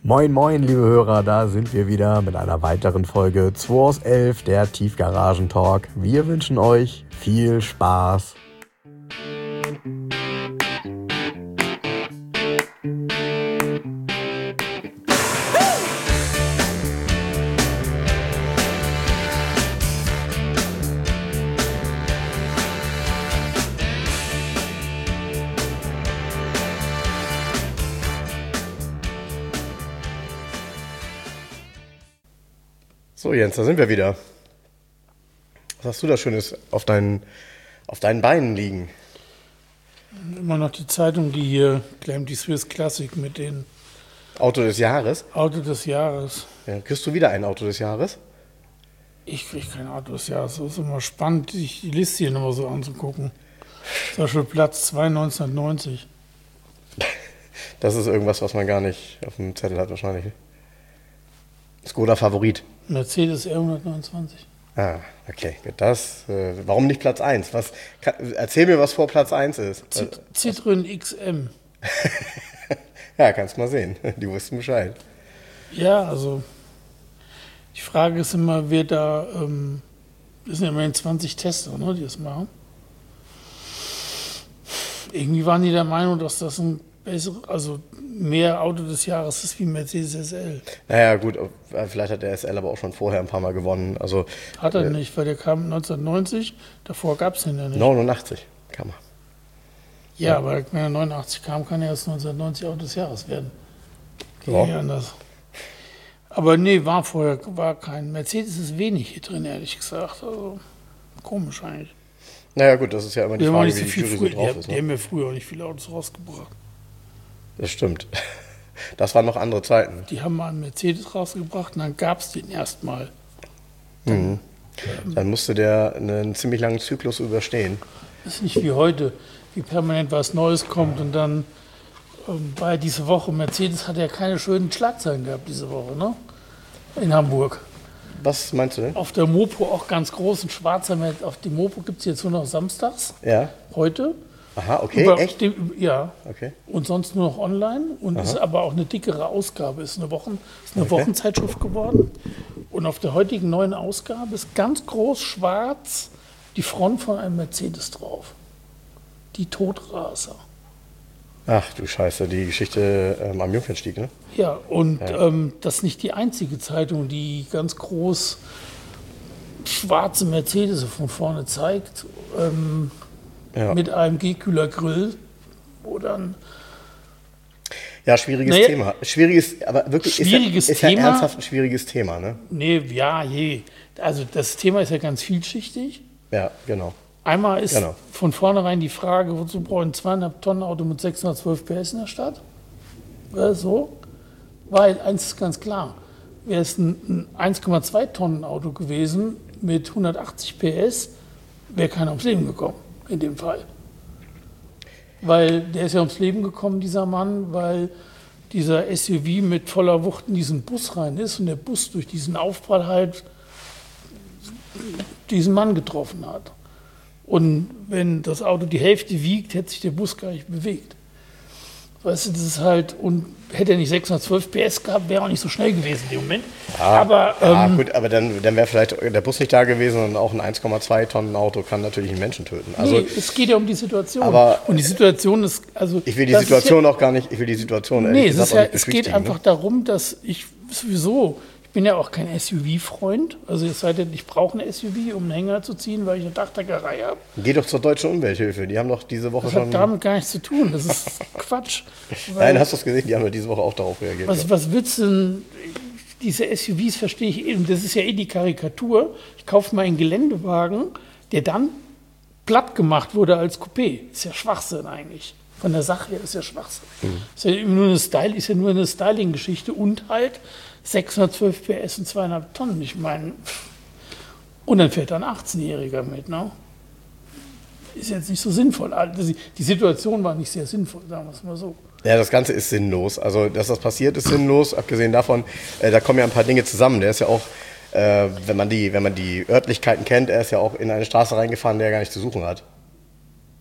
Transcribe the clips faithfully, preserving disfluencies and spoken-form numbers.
Moin moin liebe Hörer, da sind wir wieder mit einer weiteren Folge zwei aus elf, der Tiefgaragen-Talk. Wir wünschen euch viel Spaß. So Jens, da sind wir wieder. Was hast du da Schönes auf deinen, auf deinen Beinen liegen? Immer noch die Zeitung, die hier klemmt, die Swiss Classic mit den Auto des Jahres? Auto des Jahres. Ja, kriegst du wieder ein Auto des Jahres? Ich kriege kein Auto des Jahres. Es ist immer spannend, sich die Liste hier nochmal so anzugucken. Zum Beispiel Platz zwei neunzehnhundertneunzig. Das ist irgendwas, was man gar nicht auf dem Zettel hat wahrscheinlich. Skoda Favorit. Mercedes R hundertneunundzwanzig. Ah, okay. Das, äh, warum nicht Platz eins? Was, kann, erzähl mir, was vor Platz eins ist. C- Citroën X M. Ja, kannst mal sehen. Die wussten Bescheid. Ja, also die Frage ist immer, wer da, ähm, das sind ja immerhin zwanzig Tester, ne, die das machen. Irgendwie waren die der Meinung, dass das ein besseres, also mehr Auto des Jahres ist wie Mercedes S L. Naja, gut, vielleicht hat der S L aber auch schon vorher ein paar Mal gewonnen. Also, hat er äh, nicht, weil der kam neunzehnhundertneunzig, davor gab es den ja nicht. neunundachtzig kam er. Ja, Ja. aber wenn er neunundachtzig kam, kann er erst neunzehnhundertneunzig Auto des Jahres werden. Geht Ja. nicht anders. Aber nee, war vorher war kein. Mercedes ist wenig hier drin, ehrlich gesagt. Also komisch eigentlich. Naja, gut, das ist ja immer die Die haben, auch Frage, nicht wie so die viel Jury früh, so die, drauf haben- ist. die Ne? haben ja früher auch nicht viele Autos rausgebracht. Das stimmt. Das waren noch andere Zeiten. Die haben mal einen Mercedes rausgebracht und dann gab es den erstmal. Mhm. Dann musste der einen ziemlich langen Zyklus überstehen. Das ist nicht wie heute, wie permanent was Neues kommt und dann ähm, war diese Woche, Mercedes hat ja keine schönen Schlagzeilen gehabt diese Woche, ne? In Hamburg. Was meinst du denn? Auf der Mopo auch ganz groß, ein schwarzer Mercedes. Auf die Mopo gibt es jetzt nur noch samstags, Ja. heute. Aha, okay, Über echt? Dem, ja, Okay. und sonst nur noch online. Und ist aber auch eine dickere Ausgabe, ist eine, Wochen, ist eine Okay. Wochenzeitschrift geworden. Und auf der heutigen neuen Ausgabe ist ganz groß schwarz die Front von einem Mercedes drauf. Die Todraser. Ach du Scheiße, die Geschichte ähm, am Jungfernstieg, ne? Ja, und Ja. Ähm, das ist nicht die einzige Zeitung, die ganz groß schwarze Mercedes von vorne zeigt, ähm, Ja. mit einem G-Kühler-Grill, wo dann Ja, schwieriges Naja, Thema. Schwieriges, aber wirklich schwieriges ist ja, ist Thema. ja ernsthaft ein schwieriges Thema, ne? Nee, ja, je. Also das Thema ist ja ganz vielschichtig. Ja, genau. Einmal ist Genau. von vornherein die Frage, wozu brauche ich ein zweieinhalb Tonnen Auto mit sechshundertzwölf P S in der Stadt? Oder so? Weil eins ist ganz klar, wäre es ein, ein eins Komma zwei Tonnen Auto gewesen mit hundertachtzig P S, wäre keiner ums Leben gekommen in dem Fall. Weil der ist ja ums Leben gekommen, dieser Mann, weil dieser S U V mit voller Wucht in diesen Bus rein ist und der Bus durch diesen Aufprall halt diesen Mann getroffen hat. Und wenn das Auto die Hälfte wiegt, hätte sich der Bus gar nicht bewegt. Weißt du, das ist halt, und hätte er nicht sechshundertzwölf P S gehabt, wäre er auch nicht so schnell gewesen in dem Moment. Ja, aber ja, ähm, gut, aber dann, dann wäre vielleicht der Bus nicht da gewesen und auch ein eins Komma zwei Tonnen Auto kann natürlich einen Menschen töten. Also nee, es geht ja um die Situation. aber- und die Situation ist, also ich will die das ist Situation ja, auch gar nicht, ich will die Situation ehrlich Nee, es, gesagt ist auch ja, nicht es geht beschwichtigen, einfach ne? darum, dass ich sowieso, ich bin ja auch kein S U V-Freund, also es sei denn, ich brauche ein S U V, um einen Hänger zu ziehen, weil ich eine Dachdeckerei habe. Geh doch zur Deutschen Umwelthilfe, die haben doch diese Woche Das schon... hat damit gar nichts zu tun, das ist Quatsch. Nein, hast du es gesehen? Die haben ja diese Woche auch darauf reagiert. Was, was willst du denn, diese S U Vs verstehe ich eh, und das ist ja eh die Karikatur. Ich kaufe mal einen Geländewagen, der dann platt gemacht wurde als Coupé. Ist ja Schwachsinn eigentlich. Von der Sache her ist ja Schwachsinn. Ist ja nur eine Style, ist ja nur eine Styling-Geschichte und halt sechshundertzwölf P S und zweieinhalb Tonnen. Ich meine, und dann fährt da ein achtzehnjähriger mit, ne? Ist jetzt nicht so sinnvoll. Also die, die Situation war nicht sehr sinnvoll, sagen wir es mal so. Ja, das Ganze ist sinnlos. Also, dass das passiert, ist sinnlos. Abgesehen davon, äh, da kommen ja ein paar Dinge zusammen. Der ist ja auch, äh, wenn man die, wenn man die Örtlichkeiten kennt, er ist ja auch in eine Straße reingefahren, der er gar nicht zu suchen hat.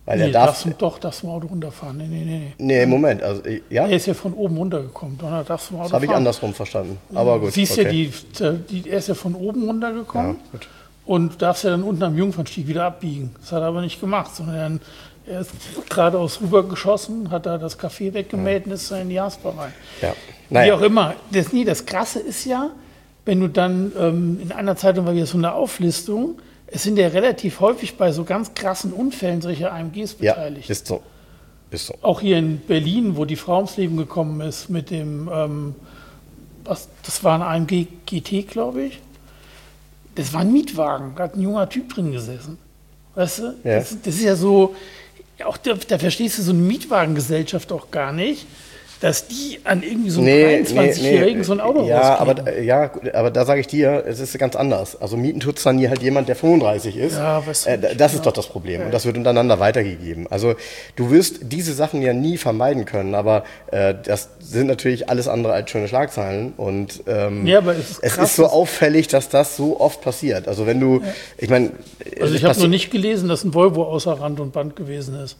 Weil nee, er darf. darfst du, doch, darfst du im Auto runterfahren. Nee, nee, nee. Nee, Moment. Also, ja? Er ist ja von oben runtergekommen. Dann darfst du im Auto Das habe ich fahren. andersrum verstanden. Aber gut. Siehst okay. ja, die, die, er ist ja von oben runtergekommen. Ja, gut. Und darfst ja dann unten am Jungfernstieg wieder abbiegen. Das hat er aber nicht gemacht, sondern er ist geradeaus rübergeschossen, hat da das Café weggemäht und ist da in die Jasper rein. Ja. Wie Naja. auch immer. Das, nee, das Krasse ist ja, wenn du dann ähm, in einer Zeitung war wieder so eine Auflistung, es sind ja relativ häufig bei so ganz krassen Unfällen solche A M Gs Ja, beteiligt. ist so. Ist so. Auch hier in Berlin, wo die Frau ums Leben gekommen ist mit dem, ähm, was, das war ein A M G G T, glaube ich. Das war ein Mietwagen, da hat ein junger Typ drin gesessen. Weißt du? Ja. Das, das ist ja so, auch da, da verstehst du so eine Mietwagengesellschaft auch gar nicht, dass die an irgendwie so einen dreiundzwanzigjährigen so ein Auto ja, rauskriegen. aber, ja, gut, aber da sage ich dir, es ist ganz anders. Also mieten tut es dann hier halt jemand, der fünfunddreißig ist. Ja, weißt du äh, nicht, das ja. ist doch das Problem. Und das wird untereinander weitergegeben. Also du wirst diese Sachen ja nie vermeiden können, aber äh, das sind natürlich alles andere als schöne Schlagzeilen. Und ähm, Ja, aber es ist es krass, ist so dass- auffällig, dass das so oft passiert. Also wenn du, ich meine... Also ich habe noch nicht gelesen, dass ein Volvo außer Rand und Band gewesen ist.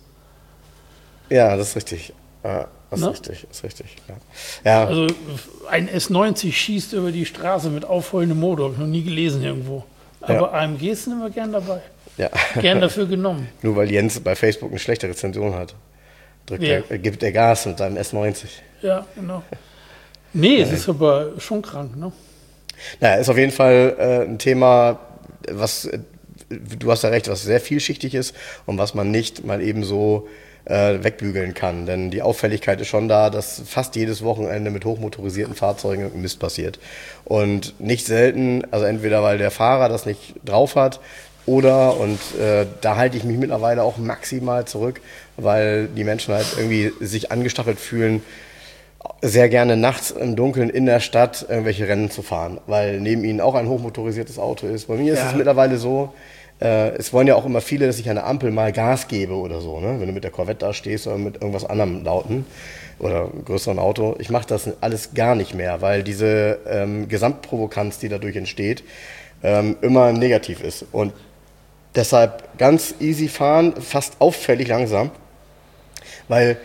Ja, das ist richtig. Ja, das ist Ne? richtig, ist richtig. Ja. Ja. Also ein S neunzig schießt über die Straße mit aufheulendem Motor, habe ich noch nie gelesen irgendwo. Aber Ja. A M Gs sind immer gern dabei. ja. Gern dafür genommen. Nur weil Jens bei Facebook eine schlechte Rezension hat, drückt Wer? er, gibt er Gas mit seinem S neunzig. Ja, genau. Nee, es ist aber schon krank, ne? Naja, ist auf jeden Fall äh, ein Thema, was, äh, du hast ja recht, was sehr vielschichtig ist und was man nicht mal eben so äh, wegbügeln kann. Denn die Auffälligkeit ist schon da, dass fast jedes Wochenende mit hochmotorisierten Fahrzeugen irgendein Mist passiert. Und nicht selten, also entweder weil der Fahrer das nicht drauf hat oder, und äh, da halte ich mich mittlerweile auch maximal zurück, weil die Menschen halt irgendwie sich angestachelt fühlen, sehr gerne nachts im Dunkeln in der Stadt irgendwelche Rennen zu fahren, weil neben ihnen auch ein hochmotorisiertes Auto ist. Bei mir ist Ja. es mittlerweile so, äh, es wollen ja auch immer viele, dass ich an der Ampel mal Gas gebe oder so, ne? Wenn du mit der Corvette da stehst oder mit irgendwas anderem lauten oder einem größeren Auto. Ich mache das alles gar nicht mehr, weil diese ähm, Gesamtprovokanz, die dadurch entsteht, ähm, immer negativ ist. Und deshalb ganz easy fahren, fast auffällig langsam, weil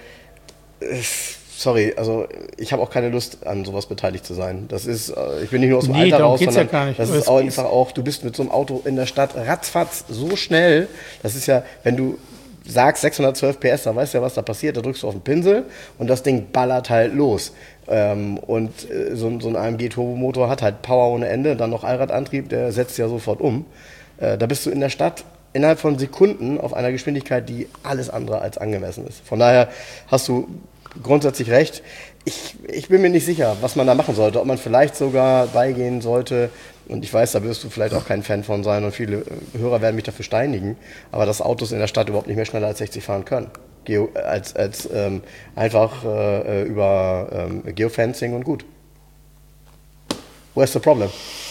es sorry, also ich habe auch keine Lust, an sowas beteiligt zu sein. Das ist, äh, ich bin nicht nur aus dem Nee, Alter darum raus, geht's ja sondern gar nicht. das Aber ist es auch ist- einfach auch, du bist mit so einem Auto in der Stadt ratzfatz so schnell, das ist ja, wenn du sagst sechshundertzwölf P S, dann weißt du ja, was da passiert, da drückst du auf den Pinsel und das Ding ballert halt los. Ähm, und äh, so, so ein A M G-Turbomotor hat halt Power ohne Ende, dann noch Allradantrieb, der setzt ja sofort um. Äh, da bist du in der Stadt innerhalb von Sekunden auf einer Geschwindigkeit, die alles andere als angemessen ist. Von daher hast du grundsätzlich recht. Ich, ich bin mir nicht sicher, was man da machen sollte. Ob man vielleicht sogar beigehen sollte, und ich weiß, da wirst du vielleicht auch kein Fan von sein und viele Hörer werden mich dafür steinigen, aber dass Autos in der Stadt überhaupt nicht mehr schneller als sechzig fahren können. Geo, als als ähm, einfach äh, über ähm, Geofencing und gut. Where's the problem?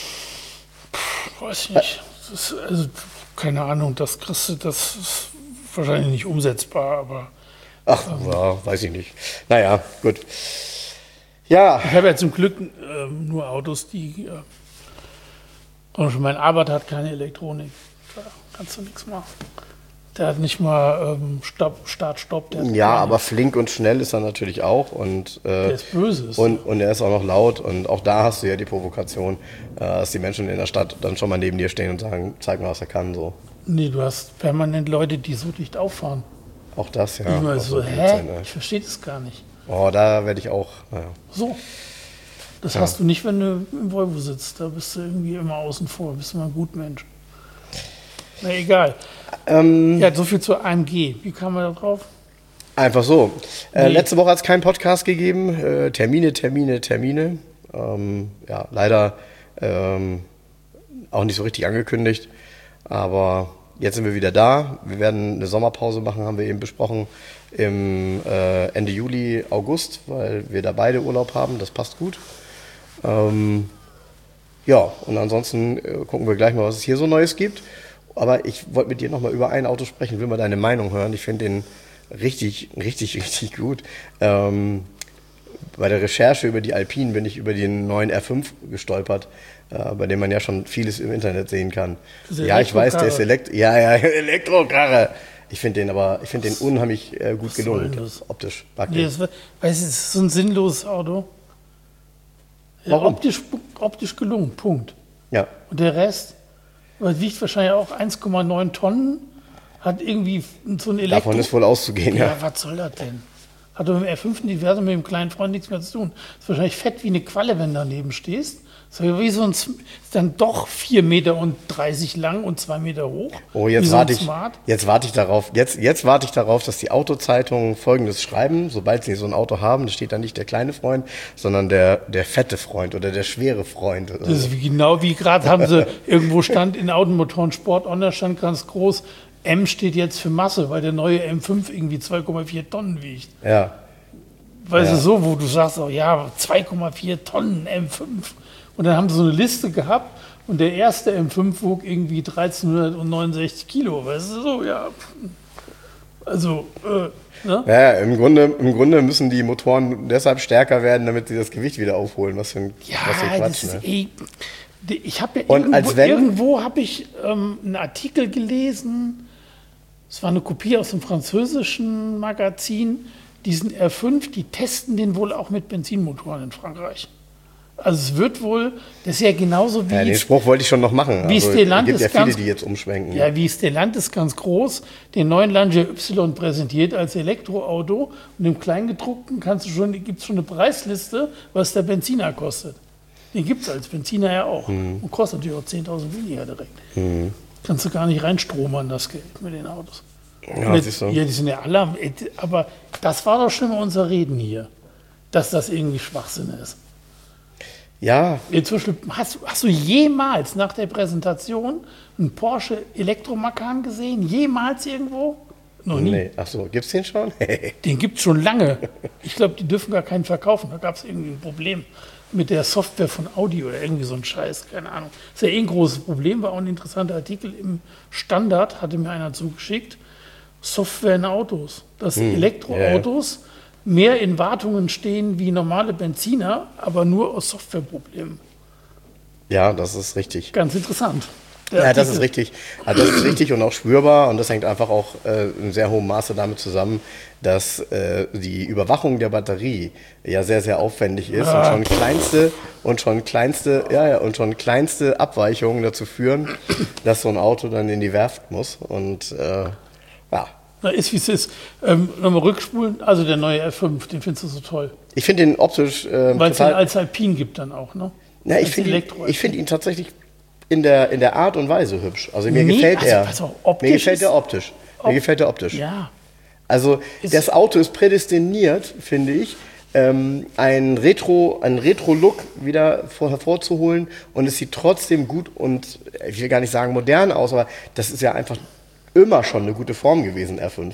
Weiß ich nicht. Das ist, also, keine Ahnung, das kriegst du, das ist wahrscheinlich nicht umsetzbar, aber Ach, ja, weiß ich nicht. Naja, gut. Ja, ich habe ja zum Glück ähm, nur Autos, die. Äh, und schon mein Arbeit hat keine Elektronik. Da kannst du nichts machen. Der hat nicht mal ähm, Stopp, Start, Stopp. Der hat ja, keine. aber flink und schnell ist er natürlich auch. Und, äh, Der ist böse. Ist Und, und er ist auch noch laut und auch da hast du ja die Provokation, äh, dass die Menschen in der Stadt dann schon mal neben dir stehen und sagen, zeig mal, was er kann. So. Nee, du hast permanent Leute, die so dicht auffahren. Auch das, ja. Immer auch so, Blödsinn, hä? ne? Ich verstehe das gar nicht. Oh, da werde ich auch, naja. So. Das hast du nicht, wenn du im Volvo sitzt. Da bist du irgendwie immer außen vor. Bist immer ein Gutmensch. Na egal. Ähm, Ja, so viel zur A M G. Wie kam man da drauf? Einfach so. Äh, Nee. Letzte Woche hat es keinen Podcast gegeben. Äh, Termine, Termine, Termine. Ähm, ja, leider ähm, auch nicht so richtig angekündigt. Aber jetzt sind wir wieder da. Wir werden eine Sommerpause machen, haben wir eben besprochen, im äh, Ende Juli, August, weil wir da beide Urlaub haben. Das passt gut. Ähm, ja, und ansonsten äh, gucken wir gleich mal, was es hier so Neues gibt. Aber ich wollte mit dir nochmal über ein Auto sprechen, will mal deine Meinung hören. Ich finde den richtig, richtig, richtig gut. Ähm, bei der Recherche über die Alpine bin ich über den neuen R fünf gestolpert, äh, bei dem man ja schon vieles im Internet sehen kann. Das ist Ja, ich weiß, der ist Elektrokarre. Elekt ja, ja, Elektrokarre. Ich finde den aber, ich finde den unheimlich äh, gut gelungen, optisch. Nee, das, weißt du, es ist so ein sinnloses Auto. Ja, Warum? Optisch, optisch gelungen, Punkt. Ja. Und der Rest, das wiegt wahrscheinlich auch eins Komma neun Tonnen, hat irgendwie so ein Elektro... Davon ist wohl auszugehen, ja. Ja, was soll das denn? Hat doch mit dem R fünf Diverse mit dem kleinen Freund nichts mehr zu tun. Ist wahrscheinlich fett wie eine Qualle, wenn du daneben stehst. Ist wie so ein, ist dann doch vier Meter dreißig lang und zwei Meter hoch. Oh, jetzt so warte ich, Smart. jetzt warte ich darauf, jetzt, jetzt warte ich darauf, dass die Autozeitungen Folgendes schreiben, sobald sie so ein Auto haben, da steht dann nicht der kleine Freund, sondern der, der fette Freund oder der schwere Freund. Das ist wie, genau wie gerade haben sie, irgendwo stand in Automotoren Sport Online stand ganz groß, M steht jetzt für Masse, weil der neue M fünf irgendwie zwei Komma vier Tonnen wiegt. Ja. Weißt Ja. du, so, wo du sagst, oh ja, zwei Komma vier Tonnen M fünf. Und dann haben sie so eine Liste gehabt und der erste M fünf wog irgendwie dreizehnhundertneunundsechzig Kilo. Weißt du, so, ja. Also, äh, ne? Ja, im Grunde, im Grunde müssen die Motoren deshalb stärker werden, damit sie das Gewicht wieder aufholen. Was für ein, Ja, was für ein das Quatsch, ist ne? eh. Ich habe ja Und irgendwo, als wenn- irgendwo habe ich ähm, einen Artikel gelesen, es war eine Kopie aus einem französischen Magazin, diesen R fünf, die testen den wohl auch mit Benzinmotoren in Frankreich. Also es wird wohl, das ist ja genauso wie, Ja, den Spruch wollte ich schon noch machen. wie Also, Stellantis es gibt ja viele, ganz- die jetzt umschwenken. ja, wie Stellantis ganz groß den neuen Lancia Y präsentiert als Elektroauto und im Kleingedruckten kannst du schon, gibt es schon eine Preisliste, was der Benziner kostet. Den gibt es als Benziner ja auch und kostet natürlich auch zehntausend weniger direkt. Kannst du gar nicht reinstromern, das Geld mit den Autos. Ja, Mit, siehst du. ja, die sind ja alle, am- aber das war doch schon mal unser Reden hier, dass das irgendwie Schwachsinn ist. Ja, Inzwischen, hast, hast du jemals nach der Präsentation einen Porsche Elektromacan gesehen? Jemals irgendwo? Noch nie. nee. Ach so, gibt's den schon? Den gibt es schon lange. Ich glaube, die dürfen gar keinen verkaufen. Da gab es irgendwie ein Problem mit der Software von Audi oder irgendwie so ein Scheiß, keine Ahnung. Das ist ja eh ein großes Problem, war auch ein interessanter Artikel im Standard, hatte mir einer zugeschickt. Software in Autos. Dass Elektroautos mehr in Wartungen stehen wie normale Benziner, aber nur aus Softwareproblemen. Ja, das ist richtig. Ganz interessant. Der Ja, das Artikel. ist richtig. Also das ist richtig und auch spürbar und das hängt einfach auch äh, in sehr hohem Maße damit zusammen, dass äh, die Überwachung der Batterie ja sehr, sehr aufwendig ist Ja. und schon kleinste und schon kleinste, ja, ja, und schon kleinste Abweichungen dazu führen, dass so ein Auto dann in die Werft muss. Und äh, ja. Na, ist wie es ist. Ähm, Nochmal rückspulen. Also der neue R fünf, den findest du so toll. Ich finde den optisch äh, Weil es den total. als Alpin gibt dann auch, ne? Ja, ich Als finde ihn, Elektro- ich find ihn tatsächlich in der, in der Art und Weise hübsch. Also mir Nee, gefällt also er. pass auf, optisch mir gefällt ist- er optisch. Mir Op- gefällt er optisch. Ja. Also Ist- das Auto ist prädestiniert, finde ich, ähm, einen Retro, einen Retro-Look wieder vor, hervorzuholen und es sieht trotzdem gut und ich will gar nicht sagen modern aus, aber das ist ja einfach immer schon eine gute Form gewesen, R fünf.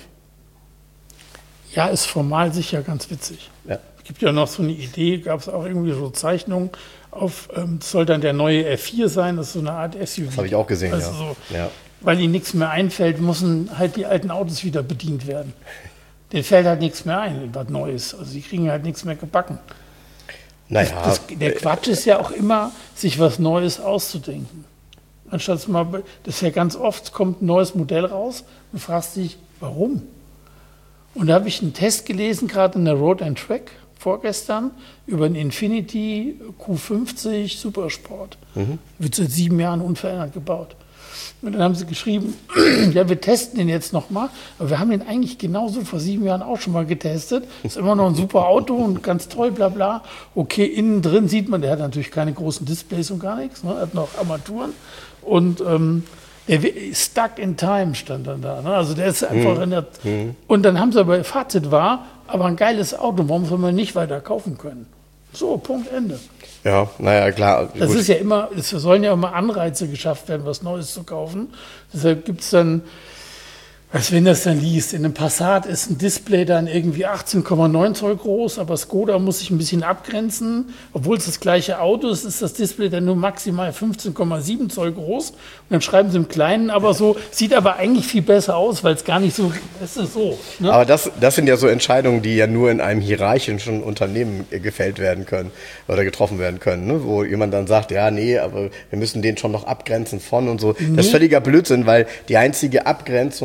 Ja, ist formal sicher ganz witzig. Ja. Es gibt ja noch so eine Idee, gab es auch irgendwie so Zeichnungen auf, ähm, das soll dann der neue R vier sein, das ist so eine Art S U V. Das habe ich auch gesehen, also ja. So, Ja. Weil ihnen nichts mehr einfällt, müssen halt die alten Autos wieder bedient werden. Denen fällt halt nichts mehr ein, was Neues. Also die kriegen halt nichts mehr gebacken. Naja, Das, der Quatsch ist ja auch immer, sich was Neues auszudenken. Anstatt mal, das ist ja ganz oft, kommt ein neues Modell raus und fragst dich, warum? Und da habe ich einen Test gelesen, gerade in der Road and Track vorgestern, über einen Infiniti Q fünfzig Supersport. Wird seit sieben Jahren unverändert gebaut. Und dann haben sie geschrieben, ja, wir testen den jetzt nochmal, aber wir haben den eigentlich genauso vor sieben Jahren auch schon mal getestet. Ist immer noch ein super Auto und ganz toll, bla bla. Okay, innen drin sieht man, der hat natürlich keine großen Displays und gar nichts, ne? Hat noch Armaturen. Und ähm, der wi- Stuck in Time stand dann da. Ne? Also der ist einfach in der. Und dann haben sie aber, Fazit war, aber ein geiles Auto, warum soll man nicht weiter kaufen können? So, Punkt, Ende. ja, naja, klar. Das gut. ist ja immer, es sollen ja immer Anreize geschafft werden, was Neues zu kaufen. Deshalb gibt es dann, als wenn das dann liest, in einem Passat ist ein Display dann irgendwie achtzehn Komma neun Zoll groß, aber Skoda muss sich ein bisschen abgrenzen. Obwohl es das gleiche Auto ist, ist das Display dann nur maximal fünfzehn Komma sieben Zoll groß. Und dann schreiben sie im Kleinen aber so, sieht aber eigentlich viel besser aus, weil es gar nicht so, es ist so. Ne? Aber das, das sind ja so Entscheidungen, die ja nur in einem hierarchischen Unternehmen äh, gefällt werden können oder getroffen werden können, ne? Wo jemand dann sagt, ja, nee, aber wir müssen den schon noch abgrenzen von und so. Das ist Nee. völliger Blödsinn, weil die einzige Abgrenzung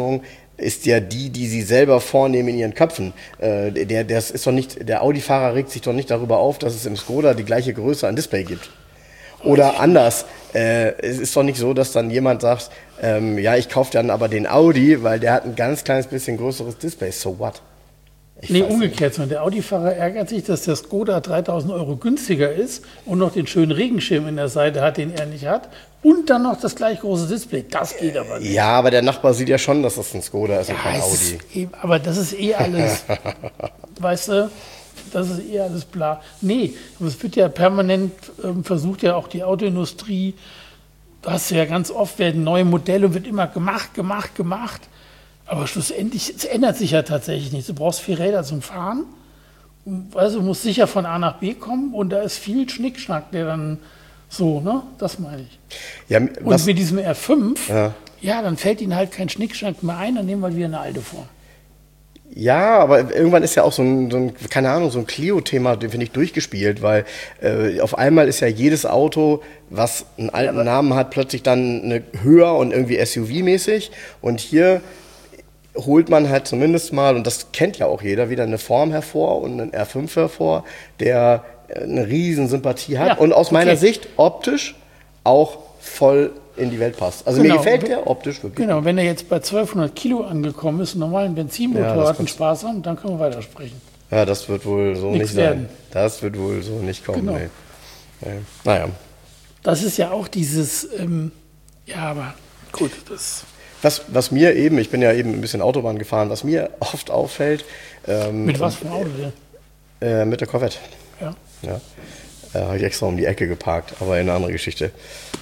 ist ja die, die sie selber vornehmen in ihren Köpfen. Äh, der, das ist doch nicht, der Audi-Fahrer regt sich doch nicht darüber auf, dass es im Skoda die gleiche Größe an Display gibt. Oder anders, äh, es ist doch nicht so, dass dann jemand sagt, ähm, ja, ich kaufe dann aber den Audi, weil der hat ein ganz kleines bisschen größeres Display. So what? Ich Nee, weiß umgekehrt. sondern Der Audi-Fahrer ärgert sich, dass der Skoda dreitausend Euro günstiger ist und noch den schönen Regenschirm in der Seite hat, den er nicht hat. Und dann noch das gleich große Display. Das geht aber nicht. Ja, aber der Nachbar sieht ja schon, dass das ein Skoda ist und Ja, kein es Audi. ist eh, aber das ist eh alles, weißt du, das ist eh alles bla. Nee, aber es wird ja permanent ähm, versucht, ja auch die Autoindustrie, da hast du ja ganz oft, werden neue Modelle und wird immer gemacht, gemacht, gemacht. Aber schlussendlich, es ändert sich ja tatsächlich nichts. Du brauchst vier Räder zum Fahren, also du musst sicher von A nach B kommen und da ist viel Schnickschnack, der dann so, ne, das meine ich. Ja, Und was, mit diesem R fünf, Ja. ja. dann fällt ihnen halt kein Schnickschnack mehr ein, dann nehmen wir wieder eine alte Form. ja, aber irgendwann ist ja auch so ein, so ein keine Ahnung, so ein Clio-Thema, den finde ich, durchgespielt, weil äh, auf einmal ist ja jedes Auto, was einen alten Namen hat, plötzlich dann eine höher und irgendwie S U V-mäßig. Und hier holt man halt zumindest mal, und das kennt ja auch jeder, wieder eine Form hervor und einen R fünf hervor, der eine riesen Sympathie hat Ja, und aus meiner okay. Sicht optisch auch voll in die Welt passt. Also Genau. mir gefällt der optisch wirklich. Genau, wenn er jetzt bei zwölfhundert Kilo angekommen ist, einen normalen Benzinmotor Ja, das hat, einen kannst- Spaß haben, dann können wir weitersprechen. Ja, das wird wohl so Nichts nicht sein. werden. Das wird wohl so nicht kommen. Genau. Nee. Nee. Naja. Das ist ja auch dieses, ähm, ja, aber gut, das, Was, was mir eben, ich bin ja eben ein bisschen Autobahn gefahren, was mir oft auffällt, ähm, mit was für einem Auto denn? äh, mit der Corvette. Ja. Ja. Äh, habe ich extra um die Ecke geparkt, aber eine andere Geschichte.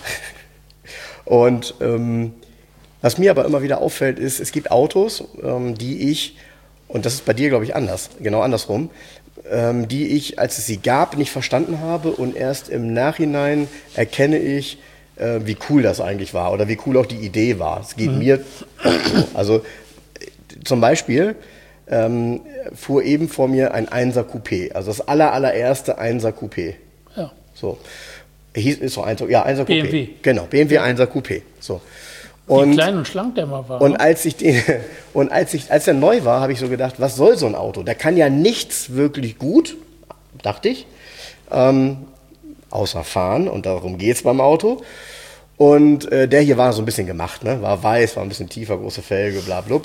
Und ähm, was mir aber immer wieder auffällt, ist, es gibt Autos, ähm, die ich, und das ist bei dir, glaube ich, anders, genau andersrum, ähm, die ich, als es sie gab, nicht verstanden habe und erst im Nachhinein erkenne ich, äh, wie cool das eigentlich war oder wie cool auch die Idee war. Es geht mir, also äh, zum Beispiel ähm, fuhr eben vor mir ein Einser Coupé, also das aller, allererste Einser Coupé. Ja. So. Hieß, ist so Einser, ja, Einser Coupé. B M W. Genau, B M W Einser Coupé. So. Wie Und, klein und schlank der mal war. und ne? als ich den, und als ich, als er neu war, habe ich so gedacht, was soll so ein Auto? Der kann ja nichts wirklich gut, dachte ich, ähm, außer fahren, und darum geht es beim Auto. Und äh, der hier war so ein bisschen gemacht, ne? War weiß, war ein bisschen tiefer, große Felge, bla blub.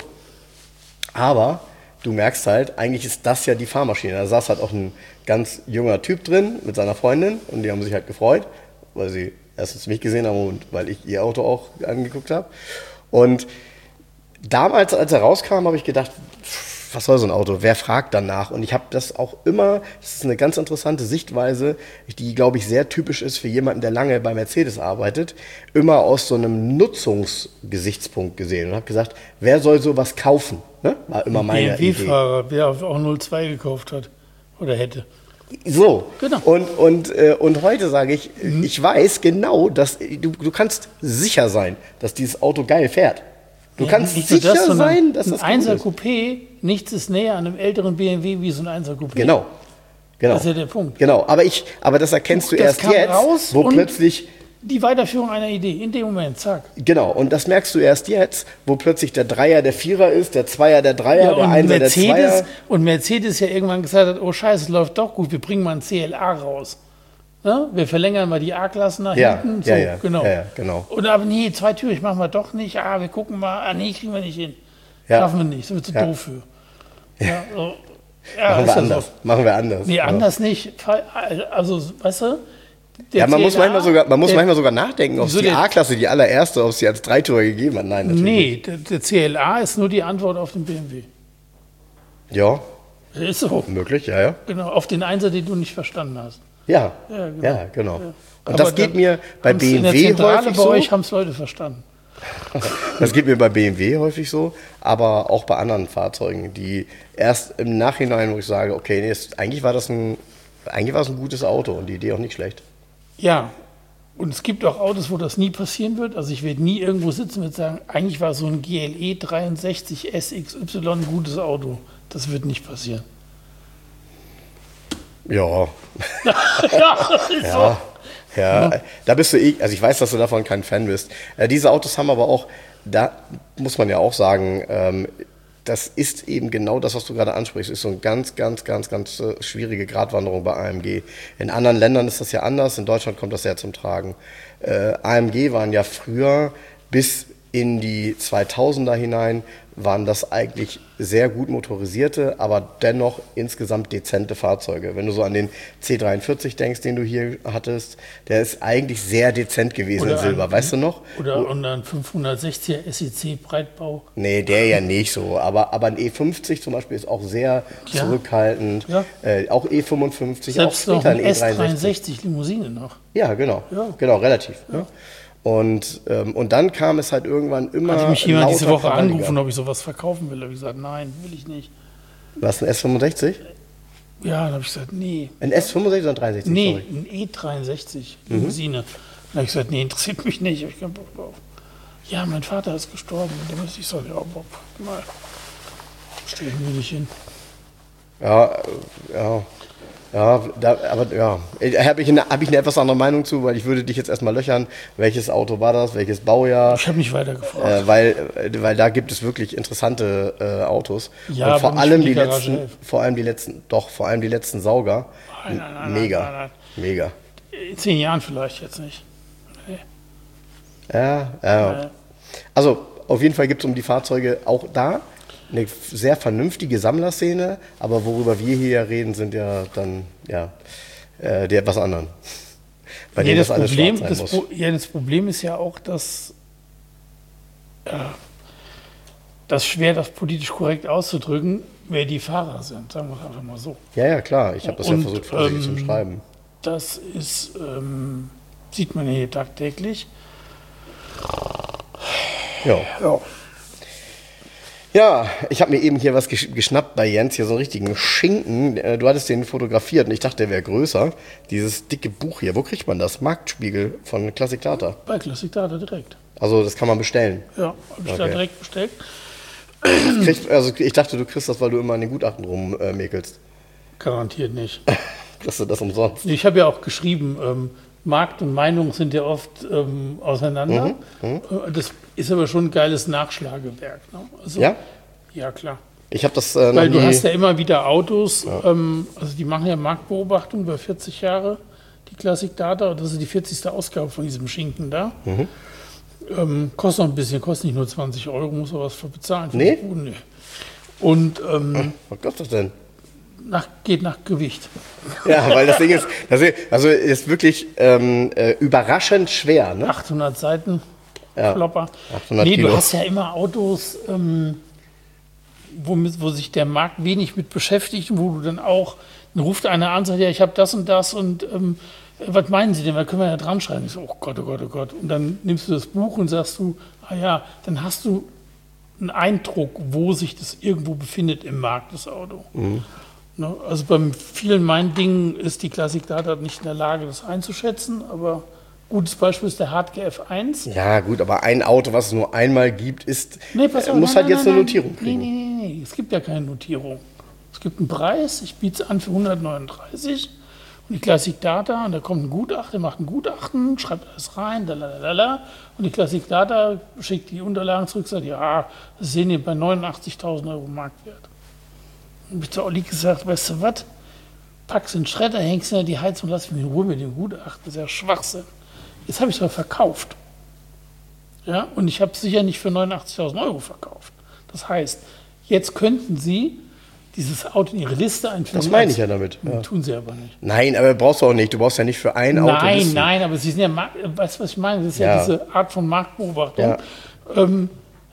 Aber du merkst halt, eigentlich ist das ja die Fahrmaschine. Da saß halt auch ein ganz junger Typ drin mit seiner Freundin und die haben sich halt gefreut, weil sie erstens mich gesehen haben und weil ich ihr Auto auch angeguckt habe. Und damals, als er rauskam, habe ich gedacht, pff, was soll so ein Auto? Wer fragt danach? Und ich habe das auch immer, das ist eine ganz interessante Sichtweise, die, glaube ich, sehr typisch ist für jemanden, der lange bei Mercedes arbeitet, immer aus so einem Nutzungsgesichtspunkt gesehen und habe gesagt, wer soll sowas kaufen? Ne? War immer meine Idee. B M W-Fahrer, der auch null zwei gekauft hat oder hätte. So, Genau. und, und, äh, und heute sage ich, ich weiß genau, dass du, du kannst sicher sein, dass dieses Auto geil fährt. Du Ja, kannst nicht nur sicher das, sondern sein, dass das ein gut Einser ist. Coupé, nichts ist näher an einem älteren B M W wie so ein Einser Coupé. Genau. Genau. Das ist ja der Punkt. Genau, aber ich, aber das erkennst du Das erst kam jetzt, raus wo und- plötzlich, Die Weiterführung einer Idee, in dem Moment, zack. genau, und das merkst du erst jetzt, wo plötzlich der Dreier der Vierer ist, der Zweier der Dreier, Ja, der und, Einser der Mercedes, Zweier. und Mercedes ja irgendwann gesagt hat, oh scheiße, es läuft doch gut, wir bringen mal ein C L A raus. Ne? Wir verlängern mal die A-Klassen nach Ja, hinten. So, ja, ja, genau. ja, ja, genau. Und aber nee, zweitürig machen wir doch nicht. Ah, wir gucken mal. Ah, nee, kriegen wir nicht hin. Ja. Schaffen wir nicht, sind wir zu Ja. doof für. Ja, so. Ja, Machen ist wir ja anders, so. machen wir anders. Nee, Ja. anders nicht. Also, weißt du? der Ja, man muss C L A, manchmal sogar, man muss der, manchmal sogar nachdenken, ob es Wieso die der- A-Klasse, die allererste, ob es die als Dreitürer gegeben hat. Nein, natürlich Nee, der, der C L A ist nur die Antwort auf den B M W. nicht. Ja, Ist so. möglich, ja, ja. Genau, auf den Einser, den du nicht verstanden hast. Ja, Ja, genau. ja, genau. Und Aber das geht dann mir bei haben's B M in der W Zentrale häufig bei so. euch haben es Leute verstanden. Das geht mir bei B M W häufig so, aber auch bei anderen Fahrzeugen, die erst im Nachhinein, wo ich sage, okay, nee, es- eigentlich war das ein, eigentlich war es ein gutes Auto und die Idee auch nicht schlecht. Ja, und es gibt auch Autos, wo das nie passieren wird. Also ich werde nie irgendwo sitzen und sagen, eigentlich war so ein G L E dreiundsechzig S X Y ein gutes Auto. Das wird nicht passieren. Ja, Ja, das ist ja, ja. Da bist du eh, also ich weiß, dass du davon kein Fan bist. Äh, diese Autos haben aber auch da muss man ja auch sagen, ähm, das ist eben genau das, was du gerade ansprichst. Ist so eine ganz, ganz, ganz, ganz äh, schwierige Gratwanderung bei A M G. In anderen Ländern ist das ja anders. In Deutschland kommt das sehr zum Tragen. Äh, A M G waren ja früher bis in die zweitausender hinein, waren das eigentlich sehr gut motorisierte, aber dennoch insgesamt dezente Fahrzeuge. Wenn du so an den C dreiundvierzig denkst, den du hier hattest, der ist eigentlich sehr dezent gewesen Oder in Silber, ein, weißt du noch? Oder und ein fünfhundertsechziger S E C Breitbau. Nee, der ja nicht so, aber, aber ein E fünfzig zum Beispiel ist auch sehr Ja. zurückhaltend, Ja. Äh, auch E fünfundfünfzig, Selbst auch noch später ein ein E S dreiundsechzig. dreiundsechzig Limousine noch. Ja, genau, Ja. genau, relativ. Ne? Und, ähm, und dann kam es halt irgendwann immer Hatte mich jemand diese lauter Woche krawalliger. angerufen, ob ich sowas verkaufen will. Da habe ich gesagt, nein, will ich nicht. Was, ein S fünfundsechzig? Ja, dann habe ich gesagt, nee. Ein S fünfundsechzig oder ein dreiundsechzig? Nee, Sorry. ein E dreiundsechzig Limousine. Dann habe ich gesagt, nee, interessiert mich nicht. Hab ich keinen Bock drauf. Ja, mein Vater ist gestorben. Da müsste ich sagen, ja, Bob, mal. Stehe ich mir nicht hin. Ja, äh, ja. Ja, da, aber ja, habe ich, eine, hab ich eine etwas andere Meinung zu, weil ich würde dich jetzt erstmal löchern, welches Auto war das, welches Baujahr, Ich habe nicht weiter gefragt. äh, weil, äh, weil da gibt es wirklich interessante äh, Autos. Ja, und vor aber nicht allem für die die Garage letzten, elf. vor allem die letzten, doch, vor allem die letzten Sauger. Nein, nein, nein, Mega, nein, nein, mega. In zehn Jahren vielleicht jetzt nicht. Ja, ja. Äh, Also auf jeden Fall gibt es um die Fahrzeuge auch da eine sehr vernünftige Sammlerszene, aber worüber wir hier ja reden, sind ja dann ja äh, die etwas anderen. Bei nee, denen das, das alles Problem, schwarz sein das, muss. Pro, ja, das Problem ist ja auch, dass ja, das schwer, das politisch korrekt auszudrücken, wer die Fahrer sind. Sagen wir es einfach mal so. Ja, ja, klar. Ich habe das Und, ja versucht, vorsichtig zu ähm, beschreiben. Das ist, ähm, sieht man hier tagtäglich. Ja. Ja. Ja, ich habe mir eben hier was gesch geschnappt bei Jens, hier so einen richtigen Schinken. Äh, Du hattest den fotografiert und ich dachte, der wäre größer. Dieses dicke Buch hier, wo kriegt man das? Marktspiegel von Classic Data. Bei Classic Data direkt. Also das kann man bestellen. Ja, habe ich da Okay. direkt bestellt. Kriegst, also ich dachte, du kriegst das, weil du immer an den Gutachten rummäkelst. Garantiert nicht. Kriegst du das umsonst? Ich habe ja auch geschrieben, ähm, Markt und Meinung sind ja oft ähm, auseinander. Mhm, Äh, Das ist aber schon ein geiles Nachschlagewerk. Ne? Also, Ja? Ja, klar. Ich habe das äh, noch Weil du nie... hast ja immer wieder Autos, ähm, also die machen ja Marktbeobachtung über vierzig Jahre, die Classic Data, und das ist die vierzigste Ausgabe von diesem Schinken da. Mhm. Ähm, kostet noch ein bisschen, kostet nicht nur zwanzig Euro, muss man was für bezahlen. Für Nee? das Buch, nee. Und ähm, Was kostet das denn? nach, geht nach Gewicht. Ja, weil das Ding ist, das ist also ist wirklich ähm, äh, überraschend schwer. Ne? achthundert Seiten, Ja. Klopper. achthundert Nee, Kilo. du hast ja immer Autos, ähm, womit, wo sich der Markt wenig mit beschäftigt und wo du dann auch, dann ruft einer an und sagt, ja, ich habe das und das und ähm, was meinen Sie denn, da können wir ja dran schreiben. Ich so, oh Gott, oh Gott, oh Gott. Und dann nimmst du das Buch und sagst du, ah ja, dann hast du einen Eindruck, wo sich das irgendwo befindet im Markt, das Auto. Ne, also bei vielen meinen Dingen ist die Classic Data nicht in der Lage, das einzuschätzen, aber gutes Beispiel ist der Hardge F eins. Ja, gut, aber ein Auto, was es nur einmal gibt, ist, Nee, pass äh, auf, muss nein, halt nein, jetzt nein, eine nein. Notierung kriegen. Nee, nee, nee, nee, es gibt ja keine Notierung. Es gibt einen Preis, ich biete es an für hundertneununddreißig und die Classic Data, und da kommt ein Gutachter, macht ein Gutachten, schreibt alles rein, lalalala, und die Classic Data schickt die Unterlagen zurück, sagt, ja, das sehen wir bei neunundachtzigtausend Euro Marktwert. Und ich zu Olli gesagt, weißt du was, pack's in den Schredder, hängst in die Heizung, lass mich in Ruhe mit dem Gutachten, das ist ja Schwachsinn. Jetzt habe ich es aber verkauft. Ja, und ich habe es sicher nicht für neunundachtzigtausend Euro verkauft. Das heißt, jetzt könnten Sie dieses Auto in Ihre Liste einfügen. Das meine ich ja damit. Ja. Tun Sie aber nicht. Nein, aber brauchst du auch nicht. Du brauchst ja nicht für ein Auto Nein, wissen. nein, aber Sie sind ja, Markt- weißt du, was ich meine? Das ist ja, Ja. diese Art von Marktbeobachtung. Ja. Ähm,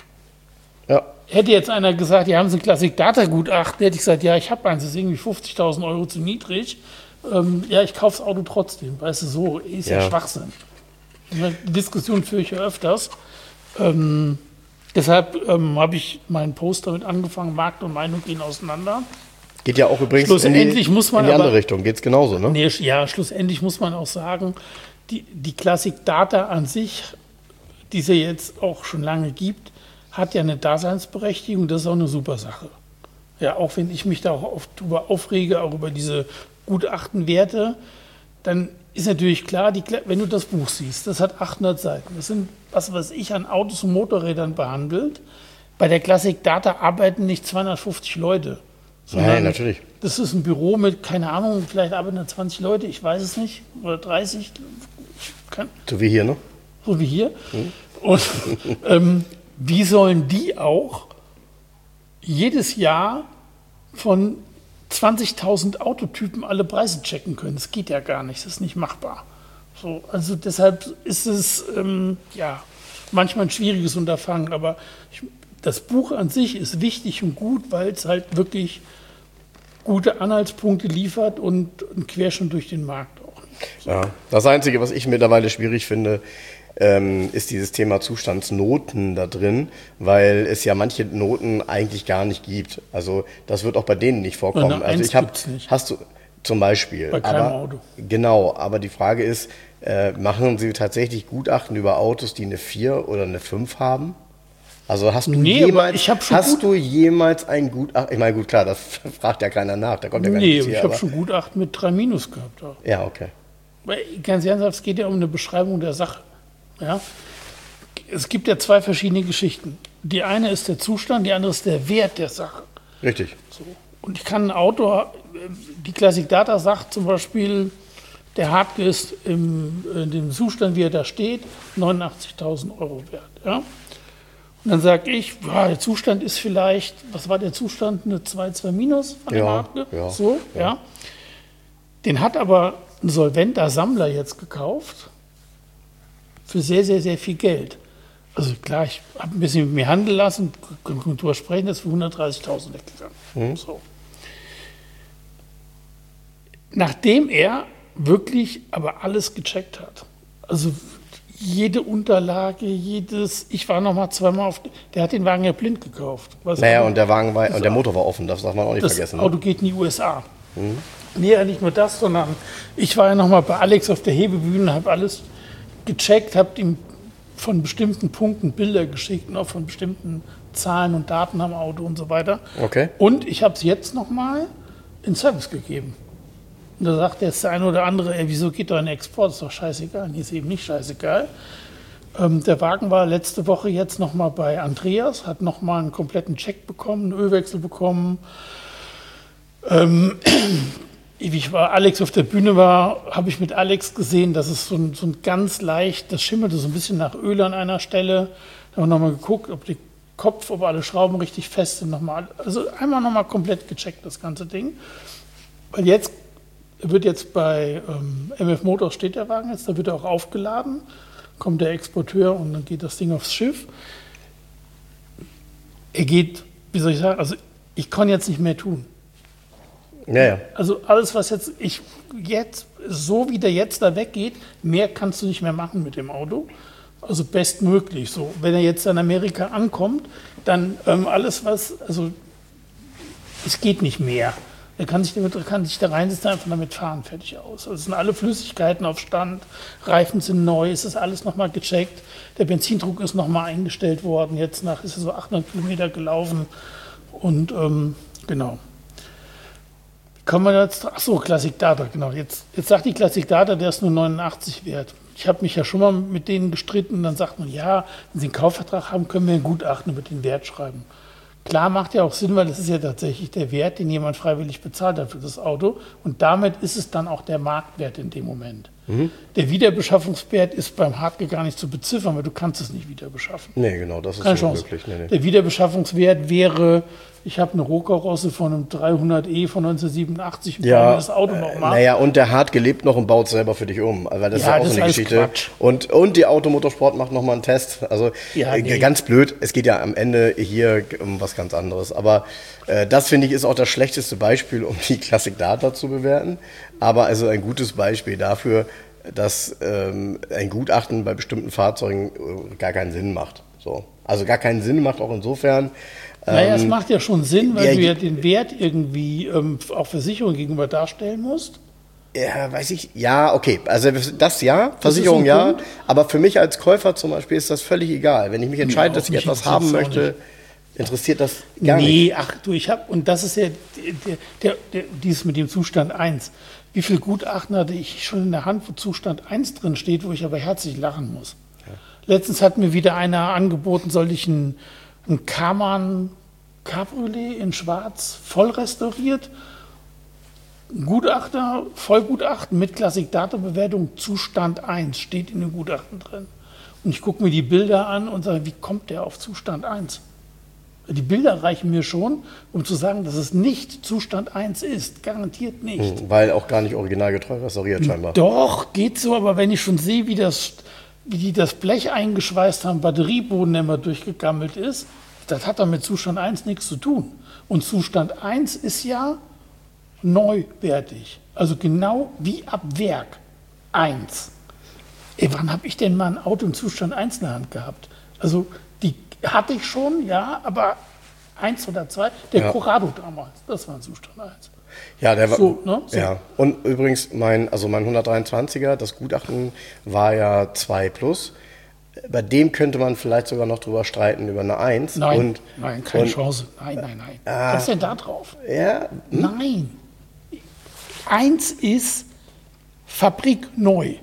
Ja. hätte jetzt einer gesagt, ja, haben Sie ein Classic-Data-Gutachten, hätte ich gesagt, ja, ich habe eins, das ist irgendwie fünfzigtausend Euro zu niedrig. Ähm, ja, ich kaufe das Auto trotzdem. Weißt du, so ist ja, Ja. Schwachsinn. Die Diskussion führe ich ja öfters. Ähm, deshalb ähm, habe ich meinen Post damit angefangen, Markt und Meinung gehen auseinander. Geht ja auch übrigens in die, Schlussendlich muss man in die andere aber- Richtung. Geht's genauso, ne? Nee, ja, schlussendlich muss man auch sagen, die, die Classic Data an sich, die es ja jetzt auch schon lange gibt, hat ja eine Daseinsberechtigung, das ist auch eine super Sache. Ja, auch wenn ich mich da auch oft drüber aufrege, auch über diese Gutachtenwerte, dann ist natürlich klar, die, wenn du das Buch siehst, das hat achthundert Seiten. Das sind, was weiß ich, an Autos und Motorrädern behandelt. Bei der Classic Data arbeiten nicht zweihundertfünfzig Leute. Nein, natürlich. Das ist ein Büro mit, keine Ahnung, vielleicht arbeiten da zwanzig Leute, ich weiß es nicht, oder dreißig. Kann, so wie hier, ne? So wie hier. Hm. Und ähm, wie sollen die auch jedes Jahr von zwanzigtausend Autotypen alle Preise checken können? Das geht ja gar nicht, das ist nicht machbar. So, also deshalb ist es ähm, ja, manchmal ein schwieriges Unterfangen, aber ich, das Buch an sich ist wichtig und gut, weil es halt wirklich gute Anhaltspunkte liefert und einen Querschnitt durch den Markt auch. Ja, das Einzige, was ich mittlerweile schwierig finde, ähm, ist dieses Thema Zustandsnoten da drin, weil es ja manche Noten eigentlich gar nicht gibt. Also das wird auch bei denen nicht vorkommen. Eine also ich habe, nicht. hast du zum Beispiel. Bei keinem aber, Auto. Genau, aber die Frage ist, äh, machen Sie tatsächlich Gutachten über Autos, die eine vier oder eine fünf haben? Also hast du nee, jemals, ich hab schon hast gut du jemals ein Gutachten? Ich meine, gut, klar, das fragt ja keiner nach. Da kommt ja gar nee, nichts hier, ich habe aber- schon Gutachten mit drei Minus gehabt. Auch. Ja, okay. Weil, ganz ernsthaft, es geht ja um eine Beschreibung der Sache. Ja? Es gibt ja zwei verschiedene Geschichten. Die eine ist der Zustand, die andere ist der Wert der Sache. Richtig. So. Und ich kann ein Auto, die Classic Data sagt zum Beispiel, der Hartke ist im, in dem Zustand, wie er da steht, neunundachtzigtausend Euro wert. Ja? Und dann sage ich, ja, der Zustand ist vielleicht, was war der Zustand, eine zwei Komma zwei minus an dem Ja, Hartke? ja, so, ja. ja. Den hat aber ein solventer Sammler jetzt gekauft für sehr, sehr, sehr viel Geld. Also klar, ich habe ein bisschen mit mir handeln lassen, können drüber sprechen, das ist für hundertdreißigtausend weggegangen. Mhm. So. Nachdem er wirklich aber alles gecheckt hat, also jede Unterlage, jedes, ich war noch mal zweimal auf, der hat den Wagen ja blind gekauft. Was Naja, aber- und der Wagen war, das und der Motor war offen, das darf man auch nicht das vergessen. Auto Ne? geht in die U S A. Mhm. Nee, ja, nicht nur das, sondern ich war ja noch mal bei Alex auf der Hebebühne, habe alles gecheckt, habe ihm von bestimmten Punkten Bilder geschickt und auch von bestimmten Zahlen und Daten am Auto und so weiter. Okay. Und ich habe es jetzt noch mal in Service gegeben. Und da sagt jetzt der eine oder andere, ey, wieso geht doch ein Export? Ist doch scheißegal. Nee, ist eben nicht scheißegal. Ähm, der Wagen war letzte Woche jetzt noch mal bei Andreas, hat noch mal einen kompletten Check bekommen, einen Ölwechsel bekommen. Ähm, wie ich war, Alex auf der Bühne war, habe ich mit Alex gesehen, dass es so ein, so ein ganz leicht, das schimmerte so ein bisschen nach Öl an einer Stelle. Da haben wir nochmal geguckt, ob der Kopf, ob alle Schrauben richtig fest sind. Noch mal, also einmal nochmal komplett gecheckt, das ganze Ding. Weil jetzt wird jetzt bei ähm, M F Motors steht der Wagen jetzt, da wird er auch aufgeladen, kommt der Exporteur und dann geht das Ding aufs Schiff. Er geht, wie soll ich sagen, also ich kann jetzt nicht mehr tun. Ja, ja. Also alles, was jetzt, ich jetzt, so wie der jetzt da weggeht, mehr kannst du nicht mehr machen mit dem Auto. Also bestmöglich. So, wenn er jetzt in Amerika ankommt, dann ähm, alles, was, also es geht nicht mehr. Er kann sich, damit, kann sich da reinsetzen, einfach damit fahren, fertig aus. Also es sind alle Flüssigkeiten auf Stand, Reifen sind neu, es ist alles nochmal gecheckt. Der Benzindruck ist nochmal eingestellt worden, jetzt nach, ist er so achthundert Kilometer gelaufen. Und ähm, genau. Kommen wir jetzt, ach so, Classic Data, genau. Jetzt, jetzt sagt die Classic Data, der ist nur neunundachtzig wert. Ich habe mich ja schon mal mit denen gestritten und dann sagt man, ja, wenn Sie einen Kaufvertrag haben, können wir ein Gutachten über den Wert schreiben. Klar, macht ja auch Sinn, weil das ist ja tatsächlich der Wert, den jemand freiwillig bezahlt hat für das Auto. Und damit ist es dann auch der Marktwert in dem Moment. Mhm. Der Wiederbeschaffungswert ist beim Hartke gar nicht zu beziffern, weil du kannst es nicht wieder beschaffen. Nee, genau, das ist Keine nicht Chance. möglich. Nee, nee. Der Wiederbeschaffungswert wäre, ich habe eine Rohkarosse von einem dreihundert E von neunzehnhundertsiebenundachtzig und baue Ja, mir das Auto noch mal. naja, und der Hartke lebt noch und baut selber für dich um. Weil das Ja, ist ja auch das so ist eine alles Geschichte. Quatsch. Und, und die Automotorsport macht nochmal einen Test. Also Ja, äh, nee. ganz blöd, es geht ja am Ende hier um was ganz anderes. Aber äh, das, finde ich, ist auch das schlechteste Beispiel, um die Classic Data zu bewerten. Aber also ein gutes Beispiel dafür, dass ähm, ein Gutachten bei bestimmten Fahrzeugen äh, gar keinen Sinn macht. So. Also gar keinen Sinn macht auch insofern. Naja, es ähm, macht ja schon Sinn, weil ja, du ja den Wert irgendwie ähm, auch Versicherung gegenüber darstellen musst. Ja, weiß ich. Ja, okay. Also das ja, Versicherung ein ja. Punkt. Aber für mich als Käufer zum Beispiel ist das völlig egal. Wenn ich mich entscheide, auch dass ich mich etwas haben interessiert's auch möchte, interessiert das gar nee, nicht. ach du, ich habe, und das ist ja der, der, der, dieses mit dem Zustand eins. wie viel Gutachten hatte ich schon in der Hand, wo Zustand eins drin steht, wo ich aber herzlich lachen muss. Ja. Letztens hat mir wieder einer angeboten, soll ich einen, einen Karmann Cabriolet in Schwarz voll restauriert, ein Gutachter, Vollgutachten mit Klassik-Data-Bewertung, Zustand eins steht in dem Gutachten drin. Und ich gucke mir die Bilder an und sage, wie kommt der auf Zustand eins? Die Bilder reichen mir schon, um zu sagen, dass es nicht Zustand eins ist. Garantiert nicht. Hm, weil auch gar nicht originalgetreu restauriert scheinbar. Doch, geht so, aber wenn ich schon sehe, wie, das, wie die das Blech eingeschweißt haben, Batterieboden immer durchgegammelt ist, das hat dann mit Zustand eins nichts zu tun. Und Zustand eins ist ja neuwertig. Also genau wie ab Werk eins. Ey, wann habe ich denn mal ein Auto im Zustand eins in der Hand gehabt? Also die hatte ich schon, ja, aber eins oder zwei. Der ja. Corrado damals, das war ein Zustand eins. Ja, der war. So, ne? so. Ja. Und übrigens, mein, also mein hundertdreiundzwanziger, das Gutachten war ja zwei plus. Bei dem könnte man vielleicht sogar noch drüber streiten, über eine eins. Nein, und, nein, keine und, Chance. Nein, nein, nein. Ah, Was ist denn da drauf? Ja, hm? Nein. eins ist fabrikneu.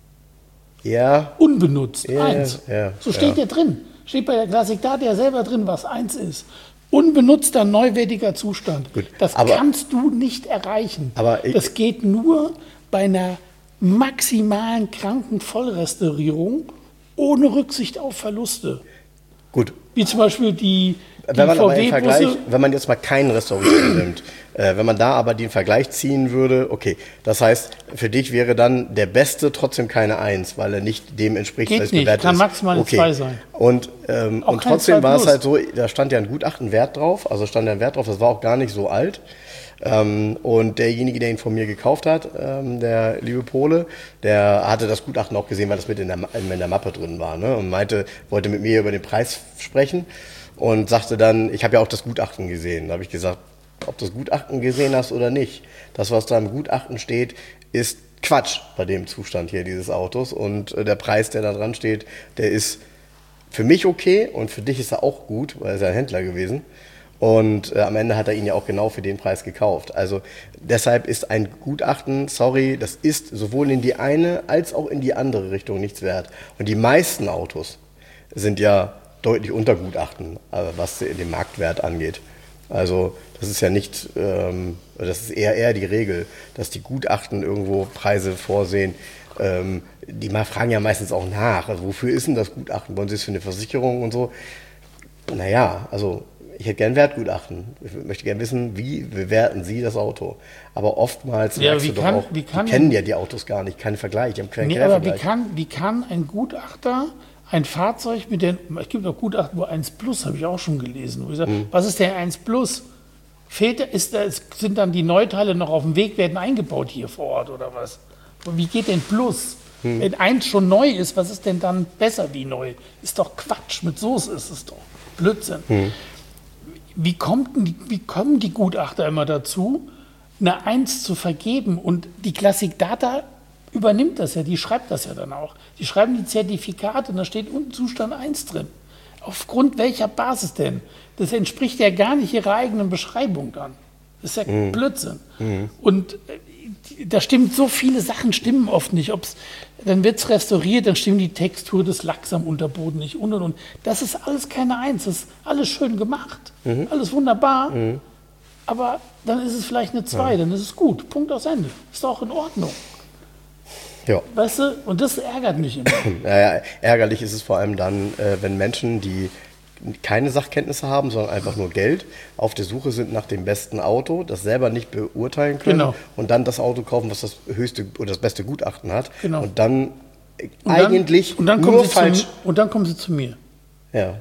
Ja. Unbenutzt. Ja, eins. ja, so steht ja. ja drin. Steht bei der Klassik da ja selber drin, was eins ist. Unbenutzter, neuwertiger Zustand. Gut, das aber, kannst du nicht erreichen. Aber ich, das geht nur bei einer maximalen kranken Vollrestaurierung ohne Rücksicht auf Verluste. Gut. Wie zum Beispiel die, die wenn man aber im V W-Busse. Vergleich, wenn man jetzt mal keinen Restaurierten nimmt, äh, wenn man da aber den Vergleich ziehen würde, okay, das heißt, für dich wäre dann der Beste trotzdem keine eins, weil er nicht dem entspricht, Geht was nicht, bewertet kann ist. maximal eine okay. zwei sein. Und, ähm, und trotzdem war es halt so, da stand ja ein Gutachtenwert drauf, also stand ja ein Wert drauf, das war auch gar nicht so alt. Ähm, und derjenige, der ihn von mir gekauft hat, ähm, der liebe Pole, der hatte das Gutachten auch gesehen, weil das mit in der, in der Mappe drin war, ne? Und meinte, wollte mit mir über den Preis sprechen und sagte dann, ich habe ja auch das Gutachten gesehen. Da habe ich gesagt, ob du das Gutachten gesehen hast oder nicht. Das, was da im Gutachten steht, ist Quatsch bei dem Zustand hier dieses Autos. Und äh, der Preis, der da dran steht, der ist für mich okay und für dich ist er auch gut, weil er ist ja ein Händler gewesen. Und äh, am Ende hat er ihn ja auch genau für den Preis gekauft. Also deshalb ist ein Gutachten, sorry, das ist sowohl in die eine als auch in die andere Richtung nichts wert. Und die meisten Autos sind ja deutlich unter Gutachten, was den Marktwert angeht. Also das ist ja nicht, ähm, das ist eher eher die Regel, dass die Gutachten irgendwo Preise vorsehen. Ähm, die mal fragen ja meistens auch nach, also wofür ist denn das Gutachten? Wollen Sie es für eine Versicherung und so? Naja, also ich hätte gern Wertgutachten. Ich möchte gerne wissen, wie bewerten Sie das Auto? Aber oftmals ja, merkst wie du kann, doch auch, wie kann die kennen ja die Autos gar nicht, keinen Vergleich, die haben keinen nee, aber wie Vergleich. kann, wie kann ein Gutachter ein Fahrzeug mit den, es gibt auch Gutachten, wo eins Plus, habe ich auch schon gelesen, wo ich sage, hm. was ist der eins Plus? Fehlt, ist da, sind dann die Neuteile noch auf dem Weg, werden eingebaut hier vor Ort oder was? Wie geht denn Plus? Hm. Wenn eins schon neu ist, was ist denn dann besser wie neu? Ist doch Quatsch, mit Soße ist es doch Blödsinn. Hm. Wie, kommt, wie kommen die Gutachter immer dazu, eine eins zu vergeben? Und die Klassik Data übernimmt das ja, die schreibt das ja dann auch. Die schreiben die Zertifikate und da steht unten Zustand eins drin. Aufgrund welcher Basis denn? Das entspricht ja gar nicht ihrer eigenen Beschreibung dann. Das ist ja mhm. Blödsinn. Mhm. Und äh, da stimmt so viele Sachen, stimmen oft nicht. Ob's, dann wird es restauriert, dann stimmt die Textur des Lacks am Unterboden nicht und und und. Das ist alles keine Eins, das ist alles schön gemacht, mhm. alles wunderbar. Mhm. Aber dann ist es vielleicht eine zwei, ja. dann ist es gut. Punkt aus Ende. Ist auch in Ordnung. Ja. Weißt du, und das ärgert mich immer. Ja, ja, ärgerlich ist es vor allem dann, äh, wenn Menschen, die keine Sachkenntnisse haben, sondern einfach nur Geld, auf der Suche sind nach dem besten Auto, das selber nicht beurteilen können genau. und dann das Auto kaufen, was das höchste oder das beste Gutachten hat. Genau. Und dann und eigentlich dann, und dann nur kommen falsch. Zu, und dann kommen sie zu mir. Ja.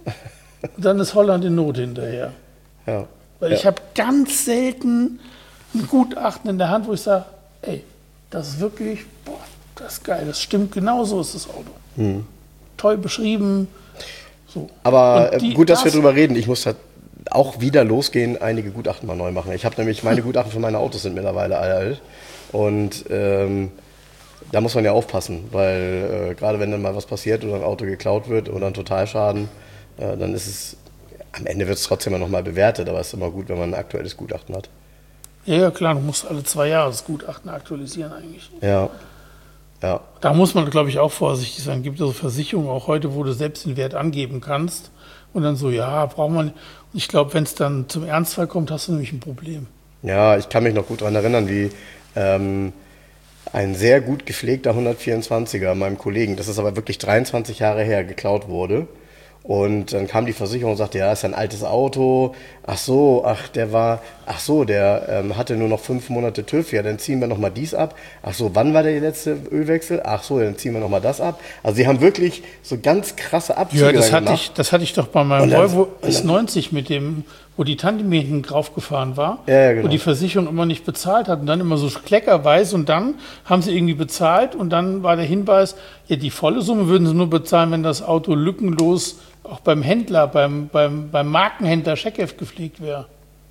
Und dann ist Holland in Not hinterher. Ja. Weil ja. ich habe ganz selten ein Gutachten in der Hand, wo ich sage, ey, das ist wirklich, boah, das ist geil, das stimmt, genau so ist das Auto. Hm. Toll beschrieben. So. Aber die, gut, dass das, wir drüber reden. Ich muss halt auch wieder losgehen, einige Gutachten mal neu machen. Ich habe nämlich, meine Gutachten für meine Autos sind mittlerweile alt. Und ähm, da muss man ja aufpassen, weil äh, gerade wenn dann mal was passiert oder ein Auto geklaut wird oder ein Totalschaden, äh, dann ist es, am Ende wird es trotzdem noch mal bewertet, aber es ist immer gut, wenn man ein aktuelles Gutachten hat. Ja, ja, klar, du musst alle zwei Jahre das Gutachten aktualisieren eigentlich. Ja, ja. Da muss man, glaube ich, auch vorsichtig sein. Es gibt also Versicherungen auch heute, wo du selbst den Wert angeben kannst und dann so, ja, braucht man. Ich glaube, wenn es dann zum Ernstfall kommt, hast du nämlich ein Problem. Ja, ich kann mich noch gut daran erinnern, wie ähm, ein sehr gut gepflegter hundertvierundzwanziger meinem Kollegen, das ist aber wirklich dreiundzwanzig Jahre her, geklaut wurde. Und dann kam die Versicherung und sagte, ja, ist ein altes Auto. Ach so, ach, der war, ach so, der ähm, hatte nur noch fünf Monate TÜV. Ja, dann ziehen wir nochmal dies ab. Ach so, wann war der letzte Ölwechsel? Ach so, dann ziehen wir nochmal das ab. Also sie haben wirklich so ganz krasse Abzüge Ja, das dann hatte gemacht. ich, das hatte ich doch bei meinem Und dann- Volvo und dann- S neunzig mit dem, wo die Tante mir hinten draufgefahren war, Ja, ja, genau. wo die Versicherung immer nicht bezahlt hat und dann immer so kleckerweise und dann haben sie irgendwie bezahlt und dann war der Hinweis, ja, die volle Summe würden sie nur bezahlen, wenn das Auto lückenlos auch beim Händler, beim, beim, beim Markenhändler Scheckheft gepflegt wäre.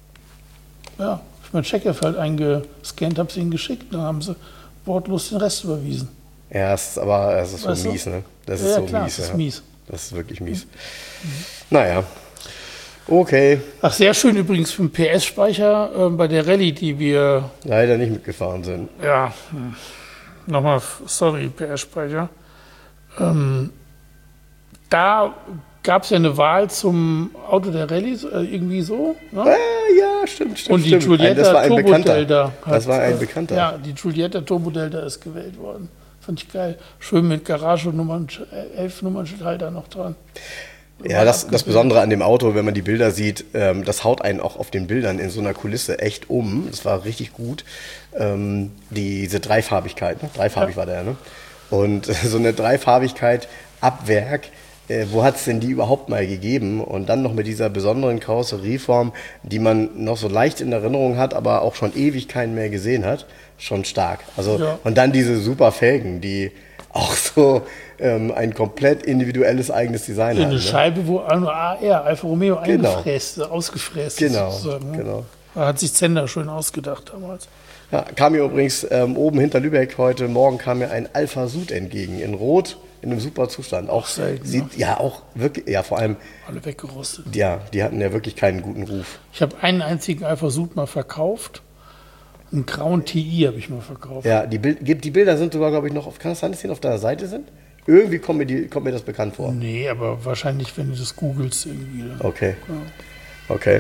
Ja, ich mein Scheckheft halt eingescannt, habe es ihnen geschickt, dann haben sie wortlos den Rest überwiesen. Ja, es ist aber, es ist Weißt so du? mies, ne? Das Ja, ist ja, so klar, mies. das ist ja. mies. Das ist wirklich mies. Naja. Okay. Ach, sehr schön übrigens für den P S-Speicher äh, bei der Rallye, die wir Leider nicht mitgefahren sind. Ja, hm. nochmal, sorry, P S-Speicher. Ähm, da gab es ja eine Wahl zum Auto der Rallye, äh, irgendwie so. Ne? Ah, ja, stimmt, stimmt. Und die stimmt. Giulietta das war ein Turbo Bekannter. Delta. Das war ein äh, Bekannter. Ja, die Giulietta Turbo Delta ist gewählt worden. Fand ich geil. Schön mit Garage Nummern, elf Nummernschildhalter noch dran. Ja, das, das Besondere an dem Auto, wenn man die Bilder sieht, ähm, das haut einen auch auf den Bildern in so einer Kulisse echt um. Das war richtig gut. Ähm, diese Dreifarbigkeit, ne? dreifarbig Ja. war der, ne? Und so eine Dreifarbigkeit ab Werk, äh, wo hat es denn die überhaupt mal gegeben? Und dann noch mit dieser besonderen Karosserieform, die man noch so leicht in Erinnerung hat, aber auch schon ewig keinen mehr gesehen hat. Schon stark. Also, Ja. und dann diese super Felgen, die auch so ähm, ein komplett individuelles eigenes Design Eine hatten. Ne? Scheibe, wo nur A R, Alfa Romeo, Genau. eingefräst, ausgefräst Genau, ist. Sozusagen, ne? genau. Da hat sich Zender schön ausgedacht damals. Ja, kam mir übrigens ähm, oben hinter Lübeck heute Morgen kam mir ein Alpha Sud entgegen, in Rot, in einem super Zustand. Auch selten, sieht, ne? ja, auch wirklich, ja, vor allem, Alle weggerostet. ja, die hatten ja wirklich keinen guten Ruf. Ich habe einen einzigen Alpha Sud mal verkauft. Einen grauen T I habe ich mal verkauft. Ja, die, Bild, die Bilder sind sogar, glaube ich, noch auf, kann es sein, dass die auf deiner Seite sind? Irgendwie kommt mir, die, kommt mir das bekannt vor. Nee, aber wahrscheinlich, wenn du das googelst irgendwie. Dann. Okay, Ja. okay.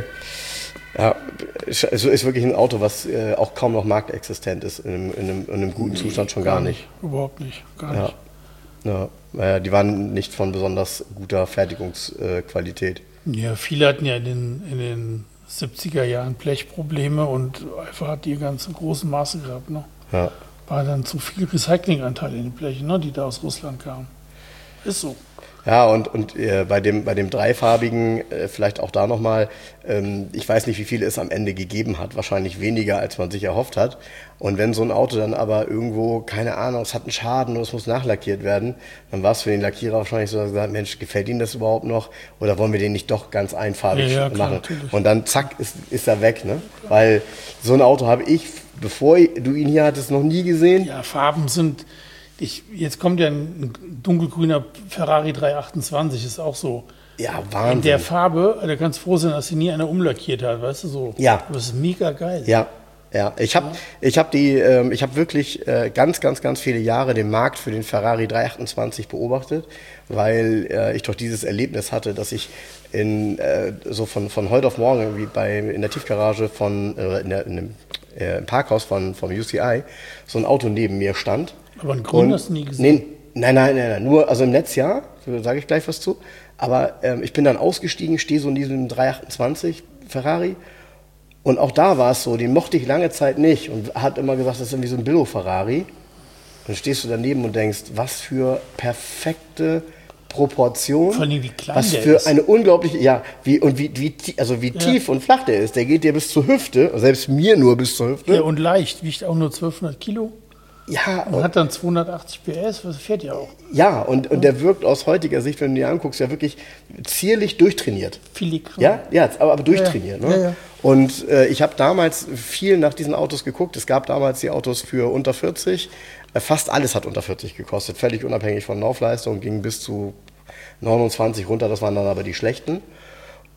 Ja, so ist wirklich ein Auto, was äh, auch kaum noch marktexistent ist, in einem, in einem, in einem guten Zustand schon gar nicht. Überhaupt nicht. Gar Ja. nicht. Ja, naja, die waren nicht von besonders guter Fertigungsqualität. Ja, viele hatten ja in den, in den siebziger Jahren Blechprobleme und Alpha hat die ganz in großen Maße gehabt. Ne? Ja. War dann zu viel Recyclinganteil in den Blechen, ne, die da aus Russland kamen. Ist so. Ja, und, und äh, bei, dem, bei dem dreifarbigen, äh, vielleicht auch da nochmal, ähm, ich weiß nicht, wie viele es am Ende gegeben hat, wahrscheinlich weniger, als man sich erhofft hat. Und wenn so ein Auto dann aber irgendwo, keine Ahnung, es hat einen Schaden oder es muss nachlackiert werden, dann war es für den Lackierer wahrscheinlich so, dass er gesagt, Mensch, gefällt Ihnen das überhaupt noch? Oder wollen wir den nicht doch ganz einfarbig Ja, ja, klar, machen? natürlich. Und dann zack, ist, ist er weg, ne? Weil so ein Auto habe ich, bevor du ihn hier hattest, noch nie gesehen. Ja, Farben sind. Ich, jetzt kommt ja ein dunkelgrüner Ferrari dreihundertachtundzwanzig, ist auch so. Ja, In Wahnsinn. der Farbe, da kannst du froh sein, dass sie nie einer umlackiert hat, weißt du so. Ja. Das ist mega geil. Ja, ja. Ich habe ich hab die, ähm, ich habe wirklich äh, ganz, ganz, ganz viele Jahre den Markt für den Ferrari dreihundertachtundzwanzig beobachtet, weil äh, ich doch dieses Erlebnis hatte, dass ich in äh, so von, von heute auf morgen irgendwie bei in der Tiefgarage von äh, in, der, in dem äh, im Parkhaus von vom U C I so ein Auto neben mir stand. Aber einen grün Und- hast du nie gesehen. Nee, nein, nein, nein, nein, nur, also im Netz ja, da sage ich gleich was zu. Aber ähm, ich bin dann ausgestiegen, stehe so in diesem dreihundertachtundzwanzig Ferrari. Und auch da war es so, den mochte ich lange Zeit nicht und hat immer gesagt, das ist irgendwie so ein Billo-Ferrari. Dann stehst du daneben und denkst, was für perfekte Proportion. Vor allem, wie klein was der für ist. eine unglaubliche, ja, wie, und wie, wie, tie- also wie tief und flach der ist. Der geht dir bis zur Hüfte, selbst mir nur bis zur Hüfte. Ja, und leicht, wiegt auch nur zwölfhundert Kilo Ja, und hat dann zweihundertachtzig P S, das fährt ja auch. Ja, und, und der wirkt aus heutiger Sicht, wenn du dir anguckst, ja wirklich zierlich durchtrainiert. Filigran. Ja, ja, aber, aber durchtrainiert. Ja, Ne? ja. Ja, ja. Und äh, ich habe damals viel nach diesen Autos geguckt. Es gab damals die Autos für unter vierzig. Äh, fast alles hat unter vierzig gekostet, völlig unabhängig von Laufleistung, ging bis zu neunundzwanzig runter. Das waren dann aber die schlechten.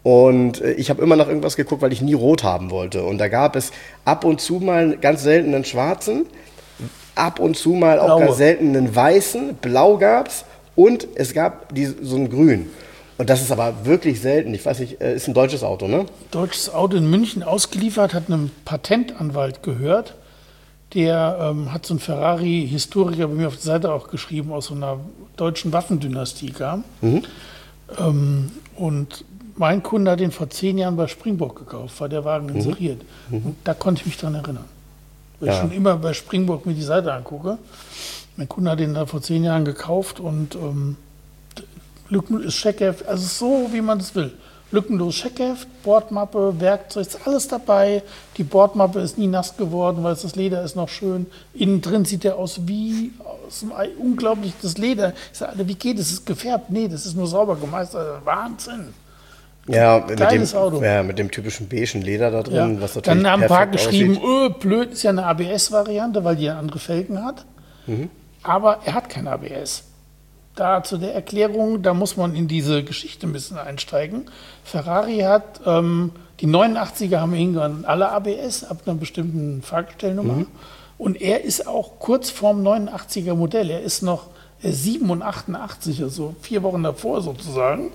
Und äh, ich habe immer nach irgendwas geguckt, weil ich nie rot haben wollte. Und da gab es ab und zu mal ganz selten einen schwarzen, ab und zu mal auch Blaue. ganz selten einen weißen, blau gab's und es gab die, so ein grün. Und das ist aber wirklich selten. Ich weiß nicht, äh, ist ein deutsches Auto, ne? Deutsches Auto in München ausgeliefert, hat einem Patentanwalt gehört. Der ähm, hat so einen Ferrari-Historiker bei mir auf der Seite auch geschrieben, aus so einer deutschen Waffendynastie kam. Mhm. Ähm, und mein Kunde hat den vor zehn Jahren bei Springburg gekauft, war der Wagen inseriert. Mhm. Und da konnte ich mich dran erinnern. Weil Ja. ich schon immer bei Springburg mir die Seite angucke. Mein Kunde hat den da vor zehn Jahren gekauft und ähm, lückenlos Checkheft, also so wie man es will. Lückenlos Checkheft, Bordmappe, Werkzeug, ist alles dabei. Die Bordmappe ist nie nass geworden, weil das Leder ist noch schön. Innen drin sieht der aus wie aus einem Ei. Unglaublich, das Leder. Ich sage, Alter, wie geht das? Ist es gefärbt? Nee, das ist nur sauber gemeistert. Wahnsinn. Ja, mit Geiles dem, Auto. ja, mit dem typischen beigen Leder da drin, Ja. was natürlich Dann haben ein paar perfekt geschrieben, aussieht. öh, blöd, ist ja eine A B S-Variante, weil die andere Felgen hat. Mhm. Aber er hat kein A B S. Da zu der Erklärung, da muss man in diese Geschichte ein bisschen einsteigen. Ferrari hat, ähm, die neunundachtziger haben irgendwann alle A B S ab einer bestimmten Fahrgestellnummer. Mhm. Und er ist auch kurz vorm neunundachtziger Modell. Er ist noch äh, sieben und achtundachtzig, also vier Wochen davor sozusagen.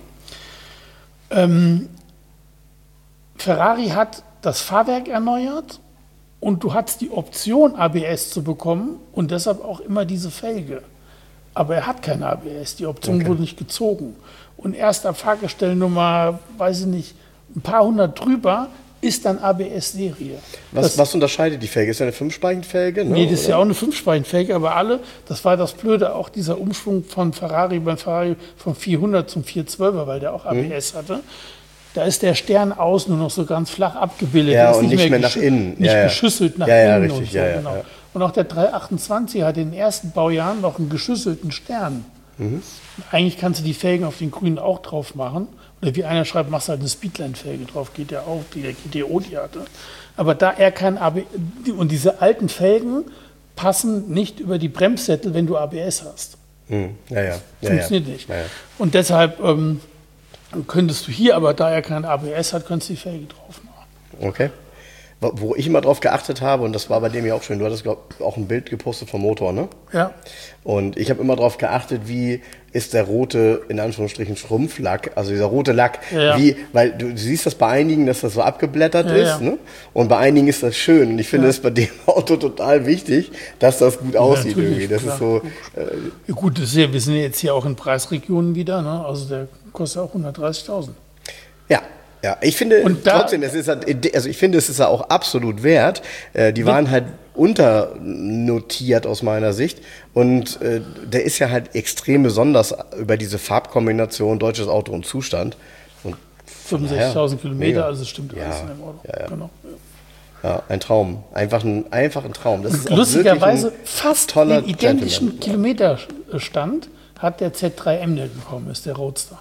Ähm, Ferrari hat das Fahrwerk erneuert und du hattest die Option, A B S zu bekommen und deshalb auch immer diese Felge. Aber er hat kein A B S, die Option Okay. wurde nicht gezogen. Und erst ab Fahrgestellnummer, weiß ich nicht, ein paar hundert drüber, ist dann A B S-Serie. Was, Das- was unterscheidet die Felge? Ist ja eine Fünfspeichenfelge? Ne? Nee, das ist ja Oder? auch eine Fünfspeichenfelge, aber alle, das war das Blöde, auch dieser Umschwung von Ferrari beim Ferrari vom vierhundert zum vierhundertzwölfer, weil der auch A B S hatte. Da ist der Stern außen nur noch so ganz flach abgebildet. Ja, Der ist und nicht mehr nach geschü- innen. Nicht Ja, ja. geschüsselt nach Ja, ja, innen richtig, und so. ja, ja, genau. ja. Und auch der dreihundertachtundzwanzig hat in den ersten Baujahren noch einen geschüsselten Stern. Mhm. Eigentlich kannst du die Felgen auf den grünen auch drauf machen. Oder wie einer schreibt, machst halt eine Speedline-Felge drauf, geht ja auch, die der G T O die hatte. Aber da er kein A B S, und diese alten Felgen passen nicht über die Bremssättel, wenn du A B S hast. Hm, ja, ja. ja, Funktioniert ja. nicht. Ja, ja. Und deshalb ähm, könntest du hier, aber da er kein A B S hat, könntest du die Felge drauf machen. Okay. Wo- Wo ich immer drauf geachtet habe, und das war bei dem ja auch schön, du hattest glaub, auch ein Bild gepostet vom Motor, ne? Ja. Und ich habe immer darauf geachtet, wie ist der rote, in Anführungsstrichen, Schrumpflack, also dieser rote Lack, Ja, ja. wie, weil du, du siehst das bei einigen, dass das so abgeblättert Ja, ist, ja. ne? Und bei einigen ist das schön. Und ich finde es bei dem Auto total wichtig, dass das gut aussieht natürlich, irgendwie. Das klar. ist so, äh, Ja, gut, das ist ja, wir sind ja jetzt hier auch in Preisregionen wieder, ne? Also der kostet auch hundertdreißigtausend. ja. Ja, ich finde Und da- trotzdem, es ist halt, also ich finde, es ist ja auch absolut wert. Äh, die waren halt unternotiert aus meiner Sicht. Und äh, der ist ja halt extrem besonders über diese Farbkombination deutsches Auto und Zustand. Und fünfundsechzigtausend daher, Kilometer, mega. also es stimmt alles Ja, in dem Auto. ja, ja. Genau. Ja, ein Traum. Einfach ein, einfach ein Traum. Das ist auch Lustigerweise wirklich ein fast toller den identischen Gentleman. Kilometerstand hat der Z drei M, der gekommen ist, der Roadster.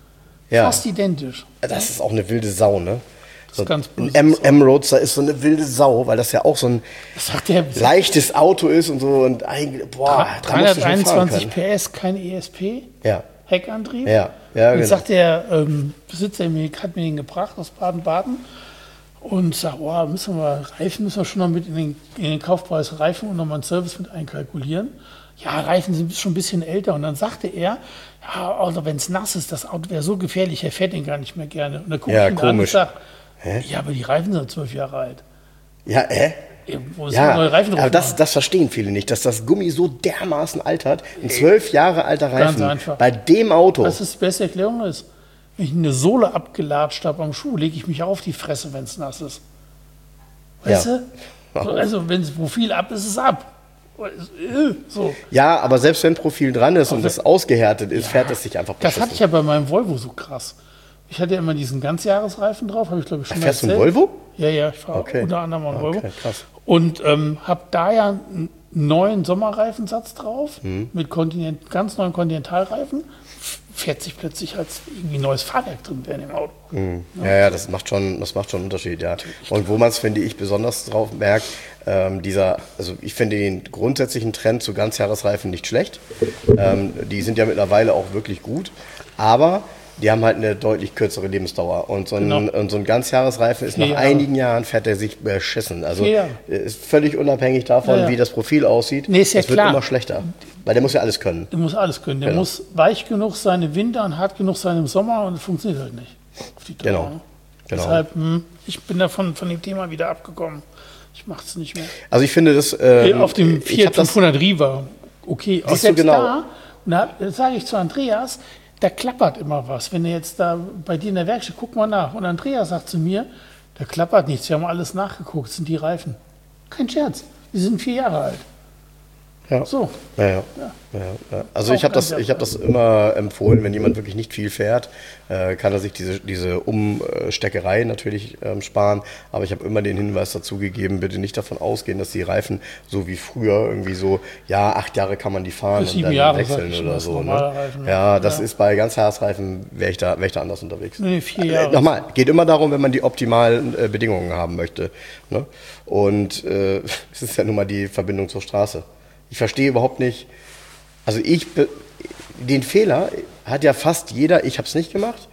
Ja, Fast identisch. das ist auch eine wilde Sau, ne? Das ist ganz ein böse. M- M-Roadster ist so eine wilde Sau, weil das ja auch so ein Das sagt der leichtes Auto ist und so. Und eigentlich, boah, da musst du schon fahren dreihunderteinundzwanzig können. P S, kein E S P, Ja, Heckantrieb. ja, ja, Und genau. sagt der ähm, Besitzer, mir, hat mir den gebracht aus Baden-Baden und sagt, oh, müssen wir Reifen, müssen wir schon noch mit in den, in den Kaufpreis Reifen und nochmal einen Service mit einkalkulieren. Ja, Reifen sind schon ein bisschen älter. Und dann sagte er, ja, also wenn es nass ist, das Auto wäre so gefährlich, er fährt den gar nicht mehr gerne. Und dann gucke Ja, ich ihn an und komisch. sage, Hä? ja, aber die Reifen sind zwölf Jahre alt. Ja, äh? Ja, Wo ist Ja, neue Reifen drauf aber das, machen? das verstehen viele nicht, dass das Gummi so dermaßen altert. Ein zwölf Jahre alter Ganz Reifen einfach. bei dem Auto. Was ist die beste Erklärung ist? Wenn ich eine Sohle abgelatscht habe am Schuh, lege ich mich auf die Fresse, wenn es nass ist. Weißt Ja. du? So, also wenn das Profil ab ist, ist es ab. So. Ja, aber selbst wenn Profil dran ist und Auch das ausgehärtet ist, fährt es sich einfach Das hatte beschissen. ich ja bei meinem Volvo so krass. Ich hatte ja immer diesen Ganzjahresreifen drauf, habe ich glaube ich schon mal Fährst du einen erzählt. Volvo? Ja, ja, ich fahre Okay. unter anderem einen Okay, Volvo. krass. Und ähm, habe da ja einen neuen Sommerreifensatz drauf, Mhm. mit Kontinent, ganz neuen Kontinentalreifen. F- Fährt sich plötzlich, als irgendwie ein neues Fahrwerk drin wäre in dem Auto. Ja, ja, das macht schon, das macht schon einen Unterschied, ja. Und wo man es, finde ich, besonders drauf merkt, ähm, dieser, also ich finde den grundsätzlichen Trend zu Ganzjahresreifen nicht schlecht. Ähm, die sind ja mittlerweile auch wirklich gut. Aber die haben halt eine deutlich kürzere Lebensdauer. Und so ein, Genau. und so ein Ganzjahresreifen ist Vier nach Jahre. einigen Jahren fährt er sich beschissen. Also Vier Jahre. ist völlig unabhängig davon, Ja, ja. wie das Profil aussieht. Nee, ist ja es wird klar. immer schlechter. Weil der muss ja alles können. Der muss alles können. Der Genau. muss weich genug sein im Winter und hart genug sein im Sommer und es funktioniert halt nicht. Auf die Dauer. Genau. Genau. Deshalb, hm, ich bin davon von dem Thema wieder abgekommen. Ich mache es nicht mehr. Also ich finde das... Ähm, Auf dem ich Fiat hab das fünfhundert Riva, okay. Auch Siehst du selbst genau. da, und da sage ich zu Andreas, da klappert immer was. Wenn er jetzt da bei dir in der Werkstatt, guck mal nach. Und Andreas sagt zu mir, da klappert nichts. Wir haben alles nachgeguckt, das sind die Reifen. Kein Scherz, die sind vier Jahre alt. Ja. So. Ja, ja. Ja, ja. Also Auch ich habe das, ganz ich hab das immer empfohlen, wenn jemand wirklich nicht viel fährt, äh, kann er sich diese, diese Umsteckerei natürlich ähm, sparen. Aber ich habe immer den Hinweis dazu gegeben, bitte nicht davon ausgehen, dass die Reifen so wie früher irgendwie so, ja, acht Jahre kann man die fahren Bis und sieben dann Jahre, sag wechseln ich schon, oder das so. Ne? normale Reifen, ne? Ja, das Ja. ist bei Ganzjahresreifen, wäre ich, da, wär ich da anders unterwegs. Nee, vier Äh, Jahre. Nochmal, geht immer darum, wenn man die optimalen äh, Bedingungen haben möchte. Ne? Und äh, es ist ja nun mal die Verbindung zur Straße. Ich verstehe überhaupt nicht, also ich, be- den Fehler hat ja fast jeder, ich habe es nicht gemacht,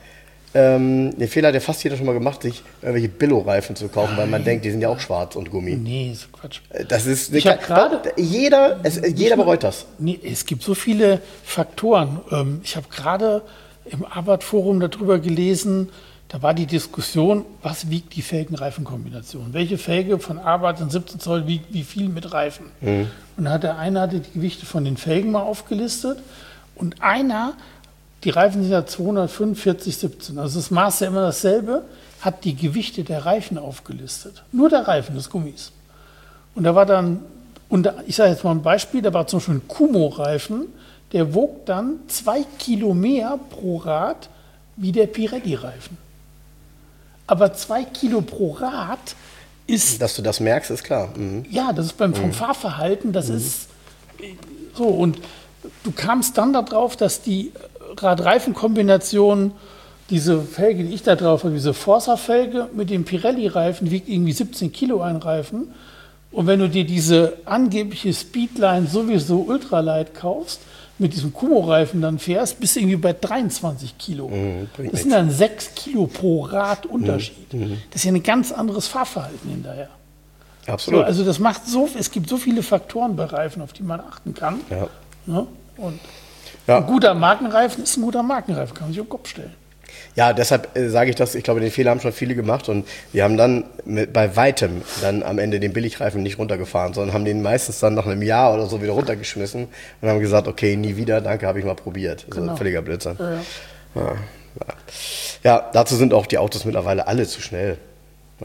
ähm, den Fehler hat ja fast jeder schon mal gemacht, sich irgendwelche Billo-Reifen zu kaufen, weil man denkt, die sind ja auch schwarz und Gummi. Nee, ist Quatsch. Das ist, Ich hab gerade- jeder, es, jeder bereut das. Nee, es gibt so viele Faktoren. Ähm, Ich habe gerade im Abarth-Forum darüber gelesen, da war die Diskussion, was wiegt die Felgen-Reifen-Kombination? Welche Felge von Abarth in siebzehn Zoll wiegt wie viel mit Reifen? Und da hat der eine hatte die Gewichte von den Felgen mal aufgelistet und einer, die Reifen sind ja zweihundertfünfundvierzig siebzehn, also das Maß ist ja immer dasselbe, hat die Gewichte der Reifen aufgelistet. Nur der Reifen des Gummis. Und da war dann, und da, ich sage jetzt mal ein Beispiel, da war zum Beispiel ein Kumo-Reifen, der wog dann zwei Kilo mehr pro Rad wie der Pirelli-Reifen. Aber zwei Kilo pro Rad ist, Dass du das merkst, ist klar. Mhm. ja, das ist beim vom Fahrverhalten, das ist äh, so. Und du kamst dann darauf, dass die Rad-Reifen-Kombination, diese Felge, die ich da drauf habe, diese Forza-Felge mit dem Pirelli-Reifen, wiegt irgendwie siebzehn Kilo ein Reifen. Und wenn du dir diese angebliche Speedline sowieso Ultralight kaufst, mit diesem Kumo-Reifen dann fährst, bist du irgendwie bei dreiundzwanzig Kilo. Mhm, bringt das sind dann sechs Kilo pro Rad Unterschied. Mhm. Das ist ja ein ganz anderes Fahrverhalten hinterher. Absolut. So, also das macht so, es gibt so viele Faktoren bei Reifen, auf die man achten kann. ja. Ne? Und Ja. ein guter Markenreifen ist ein guter Markenreifen, kann man sich auf den Kopf stellen. Ja, deshalb äh, sage ich das, ich glaube, den Fehler haben schon viele gemacht und wir haben dann mit, bei weitem dann am Ende den Billigreifen nicht runtergefahren, sondern haben den meistens dann nach einem Jahr oder so wieder runtergeschmissen und haben gesagt, okay, nie wieder, danke, habe ich mal probiert. Also Genau. völliger Blödsinn. Ja, ja. Ja, ja. ja, dazu sind auch die Autos mittlerweile alle zu schnell. Ja,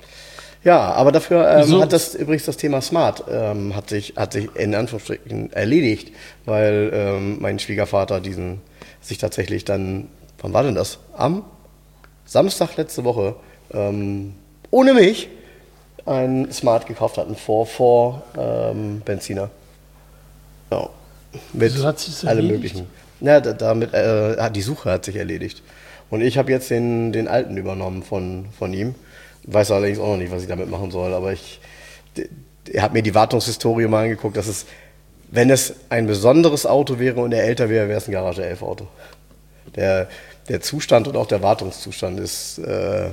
ja aber dafür ähm, Wieso? hat das übrigens das Thema Smart ähm, hat sich, hat sich in Anführungsstrichen erledigt, weil ähm, mein Schwiegervater diesen sich tatsächlich dann, wann war denn das? Am Samstag letzte Woche ähm, ohne mich ein Smart gekauft hat, ein vier vier ähm, Benziner. Ja. Mit Wieso hat sich's allem erledigt? möglichen. Ja, da- damit, äh, ah, die Suche hat sich erledigt. Und ich habe jetzt den, den alten übernommen von, von ihm. Weiß allerdings auch noch nicht, was ich damit machen soll, aber ich d- er hat mir die Wartungshistorie mal angeguckt, dass es, wenn es ein besonderes Auto wäre und er älter wäre, wäre es ein Garage elf Auto. Der, der Zustand und auch der Wartungszustand ist, äh,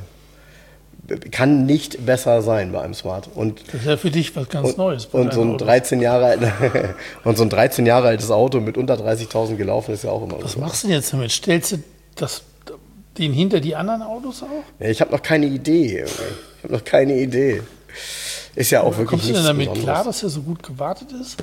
kann nicht besser sein bei einem Smart. Und Das ist ja für dich was ganz und, Neues. bei und so deinen ein Autos. dreizehn Jahre alt, und so ein dreizehn Jahre altes Auto mit unter dreißigtausend gelaufen ist ja auch immer Was so. machst du denn jetzt damit? Stellst du das, den hinter die anderen Autos auch? Ja, ich habe noch keine Idee. irgendwie. Ich habe noch keine Idee. Ist ja auch wirklich Kommst du denn nichts damit Besonderes. klar, dass er so gut gewartet ist?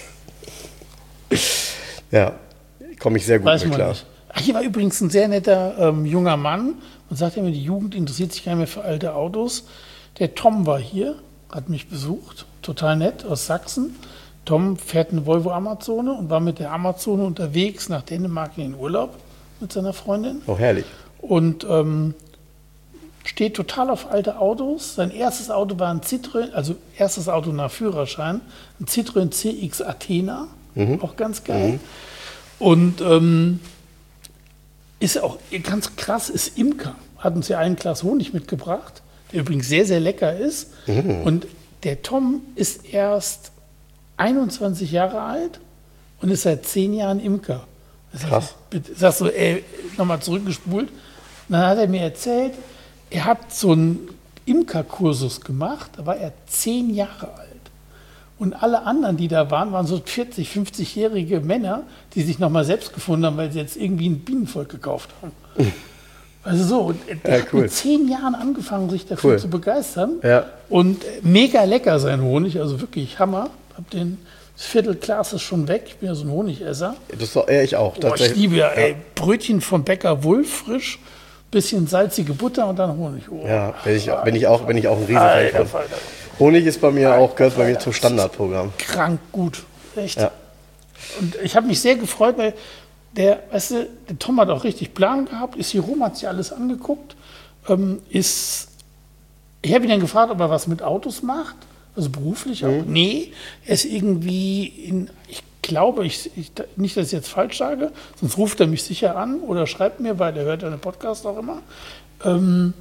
Ja, komme ich sehr gut Weiß mit man klar. nicht. Ach, hier war übrigens ein sehr netter ähm, junger Mann und sagt immer, die Jugend interessiert sich gar nicht mehr für alte Autos. Der Tom war hier, hat mich besucht, total nett, aus Sachsen. Tom fährt eine Volvo Amazone und war mit der Amazone unterwegs nach Dänemark in den Urlaub mit seiner Freundin. Oh, herrlich. Und ähm, steht total auf alte Autos. Sein erstes Auto war ein Citroën, also erstes Auto nach Führerschein, ein Citroën C X Athena, auch ganz geil. Und ähm, ist auch ganz krass, ist Imker. Hat uns ja ein Glas Honig mitgebracht, der übrigens sehr, sehr lecker ist. Und der Tom ist erst einundzwanzig Jahre alt und ist seit zehn Jahren Imker. Krass. Sagst du, ey, nochmal zurückgespult. Und dann hat er mir erzählt, er hat so einen Imkerkursus gemacht, da war er zehn Jahre alt. Und alle anderen, die da waren, waren so vierzig-, fünfzigjährige Männer, die sich nochmal selbst gefunden haben, weil sie jetzt irgendwie ein Bienenvolk gekauft haben. Also so, und der Ja, hat cool. mit zehn Jahren angefangen, sich dafür Cool. zu begeistern. Ja. Und mega lecker sein Honig, also wirklich Hammer. Hab den das Viertelglas ist schon weg, ich bin ja so ein Honigesser. Das ist doch, ja, ich auch. Boah, ich liebe ja, ey, Brötchen vom Bäcker Wulff frisch, bisschen salzige Butter und dann Honig. Oh, Ja, bin ich, bin ich auch, bin ich auch ein Riesenfan Alter, von. Falter. Honig ist bei mir auch, gehört bei mir zum Standardprogramm. Krank gut, echt. Ja. Und ich habe mich sehr gefreut, weil der, weißt du, der Tom hat auch richtig Plan gehabt, ist hier rum, hat sich alles angeguckt, ähm, ist, ich habe ihn dann gefragt, ob er was mit Autos macht, also beruflich auch. Mhm. Nee, er ist irgendwie in, ich glaube, ich, ich, nicht, dass ich jetzt falsch sage, sonst ruft er mich sicher an oder schreibt mir, weil er hört ja den Podcast auch immer. Ähm,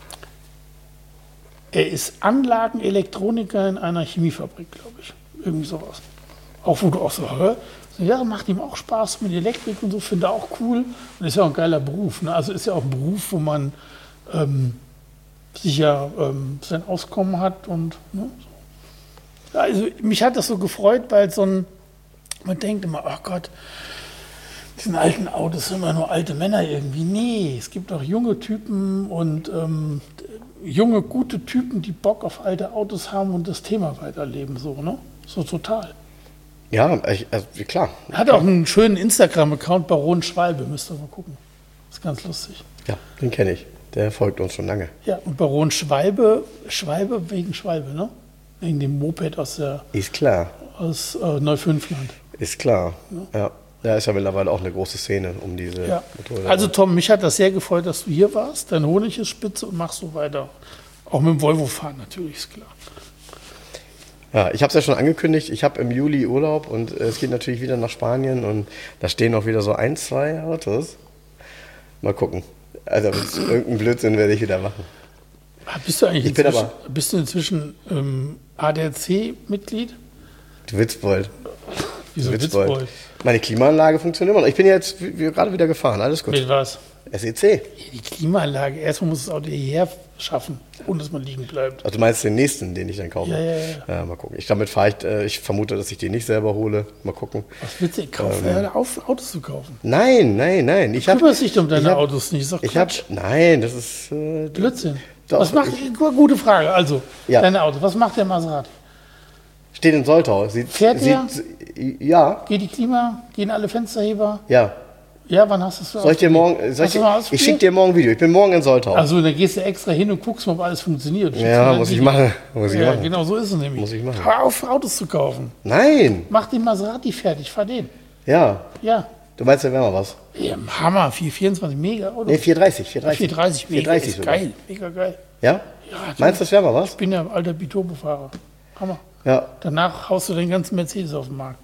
er ist Anlagenelektroniker in einer Chemiefabrik, glaube ich. Irgendwie sowas. Auch wo du auch so, hör, so, ja, macht ihm auch Spaß mit Elektrik und so, finde er auch cool. Und ist ja auch ein geiler Beruf. Ne? Also ist ja auch ein Beruf, wo man ähm, sicher ähm, sein Auskommen hat. Und, ne, so. Also mich hat das so gefreut, weil so ein, man denkt immer, oh Gott, diesen alten Autos sind immer nur alte Männer irgendwie. Nee, es gibt auch junge Typen und ähm, junge, gute Typen, die Bock auf alte Autos haben und das Thema weiterleben. So, ne? So total. Ja, ich, also, klar. Er hat auch einen schönen Instagram-Account, Baron Schwalbe, müsst ihr mal gucken. Das ist ganz lustig. Ja, den kenne ich. Der folgt uns schon lange. Ja, und Baron Schwalbe, Schwalbe wegen Schwalbe, ne? Wegen dem Moped aus, der, Ist klar. aus äh, Neufünfland. Ist klar. Ja. Ja, ist ja mittlerweile auch eine große Szene um diese Ja. Motorräder. Also Tom, mich hat das sehr gefreut, dass du hier warst. Dein Honig ist spitze und machst so weiter. Auch mit dem Volvo fahren natürlich, ist klar. Ja, ich habe es ja schon angekündigt, ich habe im Juli Urlaub und äh, es geht natürlich wieder nach Spanien und da stehen auch wieder so ein, zwei Autos. Mal gucken. Also irgendeinen Blödsinn werde ich wieder machen. Ah, Bist du eigentlich Ich bin inzwischen, aber- bist du inzwischen ähm, A D A C-Mitglied? Du Witzbold. Wieso Witzbold. Witzbold? Meine Klimaanlage funktioniert immer noch. Ich bin jetzt wie- wie gerade wieder gefahren, alles gut. Mit was? S E C. Die Klimaanlage. Erstmal muss das Auto hierher schaffen, ohne dass man liegen bleibt. Also du meinst den nächsten, den ich dann kaufe? Ja, ja, ja. Ja, mal gucken. Ich, damit fahre ich, äh, ich vermute, dass ich den nicht selber hole. Mal gucken. Was willst du kaufen? Ähm. Hör auf, Autos zu kaufen. Nein, nein, nein. Ich Du habe kümmerst dich um deine ich hab- Autos nicht. Ist doch Ich habe, Quatsch. nein, das ist äh, Blödsinn. Doch, was macht, gute Frage. Also, Ja. deine Autos. Was macht der Maserati? steht in Soltau. Sieht, Fährt sieht, der? Ja, Geht die Klima? Gehen alle Fensterheber? ja. Ja, wann hast du es Soll ich dir morgen, soll Hast ich, du mal ich ausprobiert? schicke dir morgen ein Video. Ich bin morgen in Soltau. Also, dann gehst du extra hin und guckst mal, ob alles funktioniert. Schickst mir ja, dann muss ich Video. machen. Muss ich Ja, machen. genau so ist es nämlich. Muss ich machen. Hör auf, Autos zu kaufen. Nein, Mach den Maserati fertig, fahr den. ja. Ja. Du meinst, da wäre mal was? Ja, Hammer, vier vierundzwanzig, mega Auto. Nee, vierhundertdreißig. vierhundertdreißig. vierhundertdreißig, mega, vierhundertdreißig ist sogar. geil, mega geil. Ja? Ja, Meinst du, das wäre mal was? Ich bin ja alter Biturbo-Fahrer. Hammer. Ja. Danach haust du den ganzen Mercedes auf den Markt.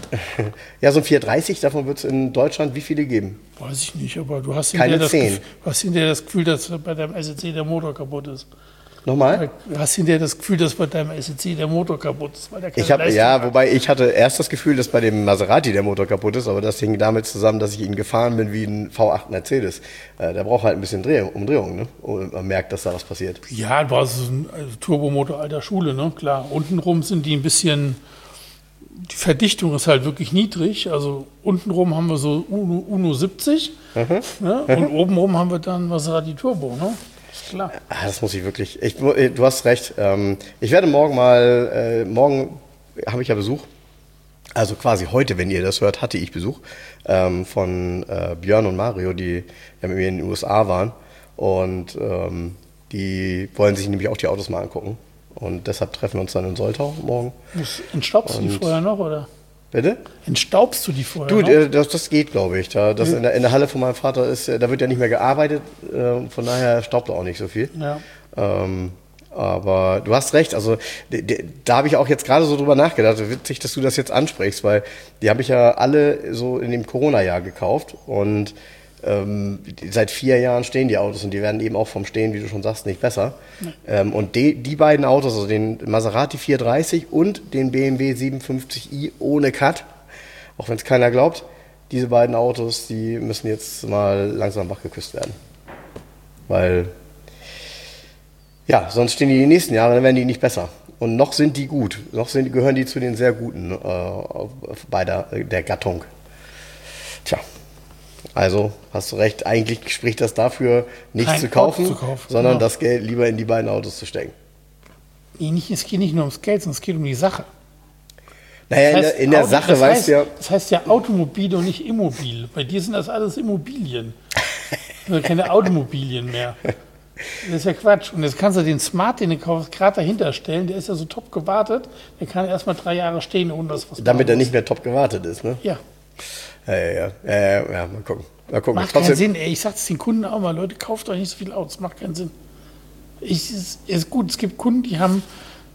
Ja, so ein vierhundertdreißig, davon wird es in Deutschland wie viele geben? Weiß ich nicht, aber du hast Keine hinterher das, zehn. Gefühl, du hast hinterher das Gefühl, dass bei deinem S E C der Motor kaputt ist. Nochmal? Du hast hinterher das Gefühl, dass bei deinem S E C der Motor kaputt ist, weil der keine Ich habe Leistung ja, hat. wobei ich hatte erst das Gefühl, dass bei dem Maserati der Motor kaputt ist, aber das hing damit zusammen, dass ich ihn gefahren bin wie ein V acht Mercedes. Äh, der braucht halt ein bisschen Drehung, Umdrehung, ne? Und man merkt, dass da was passiert. Ja, du hast ein also Turbomotor alter Schule, ne? Klar. Untenrum sind die ein bisschen, die Verdichtung ist halt wirklich niedrig. Also untenrum haben wir so Uno, Uno siebzig ne? Und obenrum haben wir dann Maserati Turbo, ne? Ist klar. Ah, das muss ich wirklich. Ich, du hast recht. Ähm, ich werde morgen mal, äh, morgen habe ich ja Besuch. Also quasi heute, wenn ihr das hört, hatte ich Besuch ähm, von äh, Björn und Mario, die ja mit mir in den U S A waren. Und ähm, die wollen sich nämlich auch die Autos mal angucken. Und deshalb treffen wir uns dann in Soltau morgen. Muss- Entstaubst du die Und- vorher noch, oder? Bitte? Entstaubst du die vorher Du, noch? äh, das, das geht, glaube ich. Da, das in, der, in der Halle von meinem Vater ist, äh, da wird ja nicht mehr gearbeitet. Äh, von daher staubt er auch nicht so viel. Ja. Ähm, aber du hast recht, also d- d- da habe ich auch jetzt gerade so drüber nachgedacht. Witzig, dass du das jetzt ansprichst, weil die habe ich ja alle so in dem Corona-Jahr gekauft und ähm, die- seit vier Jahren stehen die Autos und die werden eben auch vom Stehen, wie du schon sagst, nicht besser. Ähm, und die, die beiden Autos, also den Maserati vierhundertdreißig und den B M W siebenundfünfzig i ohne Cut, auch wenn es keiner glaubt, diese beiden Autos, die müssen jetzt mal langsam wachgeküsst werden. Weil, ja, sonst stehen die die nächsten Jahre, dann werden die nicht besser. Und noch sind die gut. Noch sind, gehören die zu den sehr guten äh, bei der, der Gattung. Tja, also hast du recht, eigentlich spricht das dafür, nichts Kein zu kaufen, Auto zu kaufen, sondern genau. das Geld lieber in die beiden Autos zu stecken. Nee, nicht, es geht nicht nur ums Geld, sondern es geht um die Sache. Naja, Das heißt, in der, in der Auto- Sache das weißt heißt, du ja, Das heißt ja Automobil und nicht Immobil. Bei dir sind das alles Immobilien. Also keine Automobilien mehr. Das ist ja Quatsch. Und jetzt kannst du den Smart, den du kaufst, gerade dahinter stellen. Der ist ja so top gewartet. Der kann erst mal drei Jahre stehen, ohne dass was damit er machen nicht mehr top gewartet ist, ne? muss. Ja, Ja, ja, ja. ja, ja, ja mal gucken. Mal gucken. macht keinen Sinn. Ey. Ich sag's den Kunden auch mal, Leute, kauft euch nicht so viele Autos. Macht keinen Sinn. Ich, es ist gut, es gibt Kunden, die haben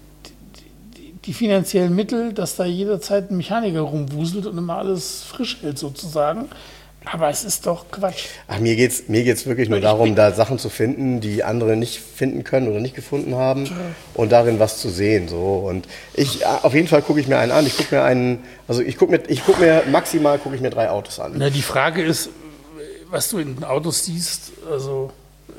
die, die, die finanziellen Mittel, dass da jederzeit ein Mechaniker rumwuselt und immer alles frisch hält sozusagen. Aber es ist doch Quatsch. Ach, mir geht's, mir geht's wirklich nur Ich darum, bin- da Sachen zu finden, die andere nicht finden können oder nicht gefunden haben und darin was zu sehen. So. Und ich, auf jeden Fall gucke ich mir einen an. Ich gucke mir einen, also ich gucke mir, ich gucke mir, maximal gucke ich mir drei Autos an. Na, die Frage ist, was du in den Autos siehst, also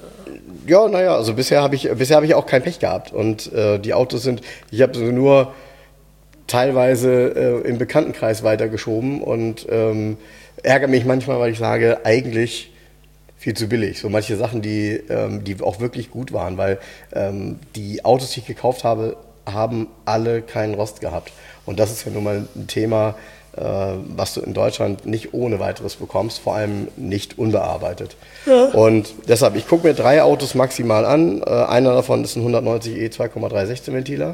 Ja, naja, also bisher habe ich, bisher habe ich auch kein Pech gehabt. Und äh, die Autos sind, ich habe sie nur teilweise äh, im Bekanntenkreis weitergeschoben und ähm, ärgere mich manchmal, weil ich sage, eigentlich viel zu billig. So manche Sachen, die, ähm, die auch wirklich gut waren, weil ähm, die Autos, die ich gekauft habe, haben alle keinen Rost gehabt. Und das ist ja nun mal ein Thema, äh, was du in Deutschland nicht ohne weiteres bekommst, vor allem nicht unbearbeitet. Ja. Und deshalb, ich gucke mir drei Autos maximal an. Äh, einer davon ist ein hundertneunzig E zwei Komma drei sechzehn Ventiler.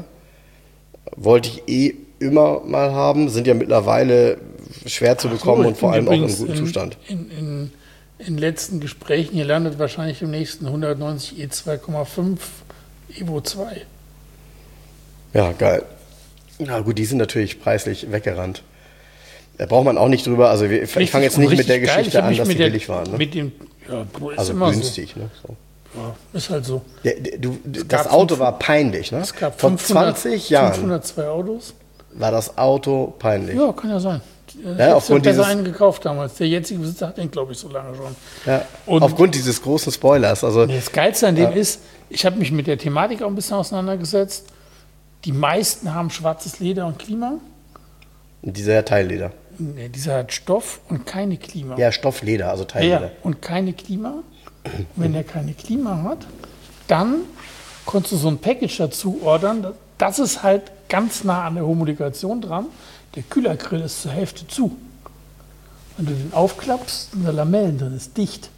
Wollte ich eh immer mal haben, sind ja mittlerweile schwer zu bekommen so, und vor ich bin allem auch im übrigens guten in, Zustand. In, in, in letzten Gesprächen, ihr landet wahrscheinlich im nächsten hundertneunzig E zwei Komma fünf Evo zwei. Ja, geil. Na gut, die sind natürlich preislich weggerannt. Da braucht man auch nicht drüber, also wir, ich Richtig fange jetzt und nicht mit richtig der geil. Ich Geschichte hab an, mich dass die mit der- billig waren. Ne? Mit dem, ja, ist Also immer günstig. Ne? So. so. Ja, ist halt so. Der, der, du, das gab Auto fünf- war peinlich. Ne? Es gab Vor fünfhundert, zwanzig Jahren fünfhundertzwei Autos. war das Auto peinlich. Ja, kann ja sein. Ja, Ich habe aufgrund besser dieses- einen gekauft damals. Der jetzige Besitzer hat den, glaube ich, so lange schon. Ja, Und- aufgrund dieses großen Spoilers. Also, Das Geilste an dem ist, ich habe mich mit der Thematik auch ein bisschen auseinandergesetzt. Die meisten haben schwarzes Leder und Klima. dieser Teilleder. Nee, dieser hat Stoff und keine Klima. Ja, Stoffleder, also Ja, Teilleder. und keine Klima. Und wenn er keine Klima hat, dann konntest du so ein Package dazu ordern. Das ist halt ganz nah an der Homologation dran. Der Kühlergrill ist zur Hälfte zu. Wenn du den aufklappst, sind da Lamellen drin, ist dicht.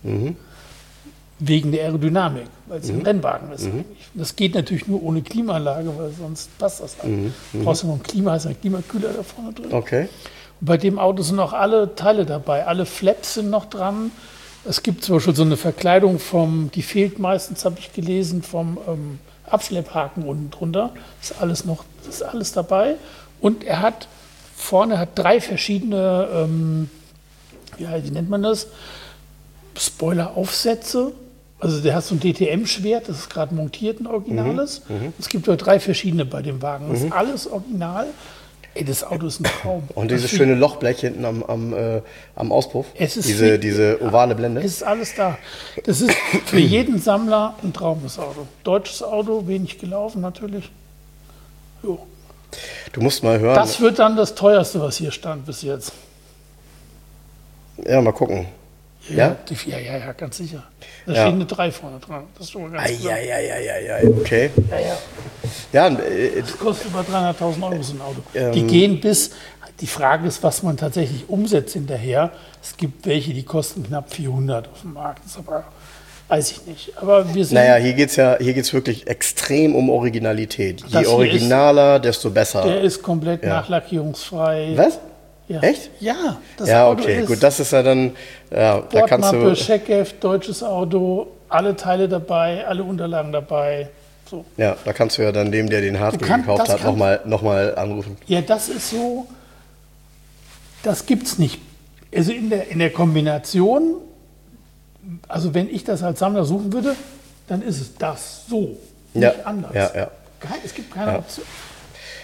Wegen der Aerodynamik, weil es ein Rennwagen ist. Eigentlich. Das geht natürlich nur ohne Klimaanlage, weil sonst passt das halt. Du brauchst ja noch ein Klima, ist ein Klimakühler da vorne drin. Okay. Und bei dem Auto sind auch alle Teile dabei, alle Flaps sind noch dran. Es gibt zum Beispiel so eine Verkleidung vom, die fehlt meistens, habe ich gelesen, vom ähm, Abschlepphaken unten drunter. Ist alles noch, ist alles dabei. Und er hat vorne hat drei verschiedene, ähm, ja, wie nennt man das? Spoiler-Aufsätze. Also der hat so ein D T M-Schwert, das ist gerade montiert, ein originales. Mhm, Es gibt dort drei verschiedene bei dem Wagen. Das ist alles original. Ey, das Auto ist ein Traum. Und dieses Das schöne Lochblech hinten am, am, äh, am Auspuff. Es ist diese, viel- diese ovale Blende. Es ist alles da. Das ist für jeden Sammler ein Traum, das Auto. Deutsches Auto, wenig gelaufen natürlich. Jo. Du musst mal hören. Das wird dann das teuerste, was hier stand bis jetzt. Ja, mal gucken. Ja? die- ja, ja, ja, ganz sicher. Da Ja. steht eine drei vorne dran. Das ist schon mal ganz klar. Eieieiei, okay. Ja, ja. Ja, äh, Das kostet über dreihunderttausend Euro so ein Auto. Ähm. Die gehen bis, die Frage ist, was man tatsächlich umsetzt hinterher. Es gibt welche, die kosten knapp vierhundert auf dem Markt. Das ist aber, weiß ich nicht. Aber wir sind, naja, hier geht es ja hier geht's wirklich extrem um Originalität. Das Je hier originaler, desto besser. der ist komplett Ja. nachlackierungsfrei. Was? Ja. Echt? Ja, das Ja, Auto okay, ist gut, das ist ja dann, ja, da kannst Bordmappe, du, Checkheft, deutsches Auto, alle Teile dabei, alle Unterlagen dabei. So. ja, da kannst du ja dann dem, der den Hardware kannst- gekauft das hat, kann- nochmal noch mal anrufen. Ja, das ist so, das gibt's nicht. Also in der, in der Kombination, also wenn ich das als Sammler suchen würde, dann ist es das so, nicht Ja, anders. ja, ja. Kein, es gibt keine Ja. Option.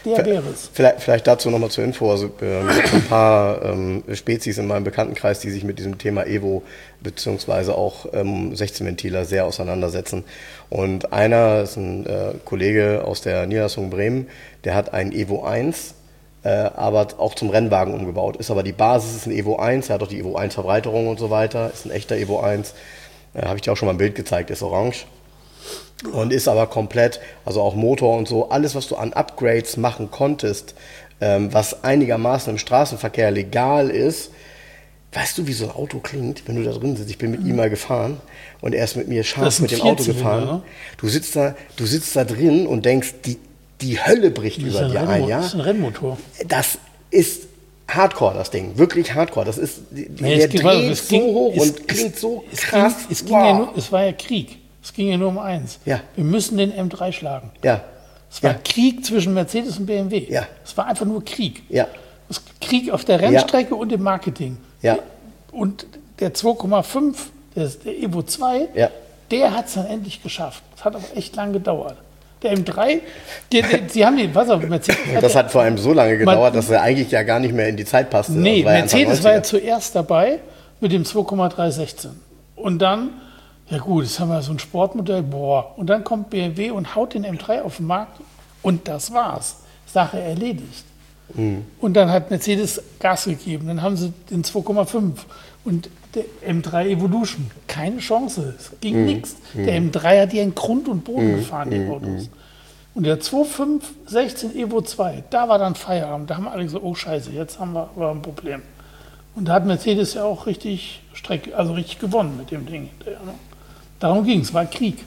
Der wäre es. Vielleicht, vielleicht dazu nochmal zur Info. Also ähm, ich habe ein paar ähm, Spezies in meinem Bekanntenkreis, die sich mit diesem Thema Evo beziehungsweise auch ähm, sechzehn-Ventiler sehr auseinandersetzen. Und einer ist ein äh, Kollege aus der Niederlassung Bremen, der hat einen Evo eins, äh, aber auch zum Rennwagen umgebaut. Ist aber die Basis ist ein Evo eins, er hat auch die Evo eins Verbreiterung und so weiter, ist ein echter Evo eins. Äh, habe ich dir auch schon mal ein Bild gezeigt, ist orange. Und ist aber komplett, also auch Motor und so, alles, was du an Upgrades machen konntest, ähm, was einigermaßen im Straßenverkehr legal ist. Weißt du, wie so ein Auto klingt, wenn du da drin sitzt? Ich bin mit ihm mal gefahren und er ist mit mir scharf mit dem Auto gefahren. Ne? Du sitzt da, du sitzt da drin und denkst, die, die Hölle bricht über dir ein. Ja? Das ist ein Rennmotor. Das ist Hardcore, das Ding. Wirklich Hardcore. Das ist, Nee, der ging, dreht es so ging, hoch es, und klingt es, so es krass. Ging, es, ging wow. ja nur, es war ja Krieg. Es ging ja nur um eins. Ja. Wir müssen den M drei schlagen. Ja. Es war Ja. Krieg zwischen Mercedes und B M W. Ja. Es war einfach nur Krieg. Ja. Es Krieg auf der Rennstrecke und im Marketing. Ja. Und der zwei Komma fünf, der, der Evo zwei, Ja. der hat es dann endlich geschafft. Das hat aber echt lange gedauert. Der M drei, die, die, die haben die, was auf Mercedes. Das hat vor allem so lange gedauert, Man- dass er eigentlich ja gar nicht mehr in die Zeit passte. Nee, Das war ja Anfang Mercedes war ja neunziger. zuerst dabei mit dem zwei Komma drei sechzehn. Und dann, ja gut, jetzt haben wir so ein Sportmodell, boah. Und dann kommt B M W und haut den M drei auf den Markt und das war's. Sache erledigt. Mhm. Und dann hat Mercedes Gas gegeben. Dann haben sie den zwei Komma fünf und der M drei Evolution. Keine Chance. Es ging Mhm. nichts. Der M drei hat die in Grund und Boden gefahren, die Autos. Und der zwei Komma fünf sechzehn Evo zwei, da war dann Feierabend. Da haben alle gesagt, oh Scheiße, jetzt haben wir aber ein Problem. Und da hat Mercedes ja auch richtig Strecke, also richtig gewonnen mit dem Ding. hinterher, ne? Darum ging es, war Krieg.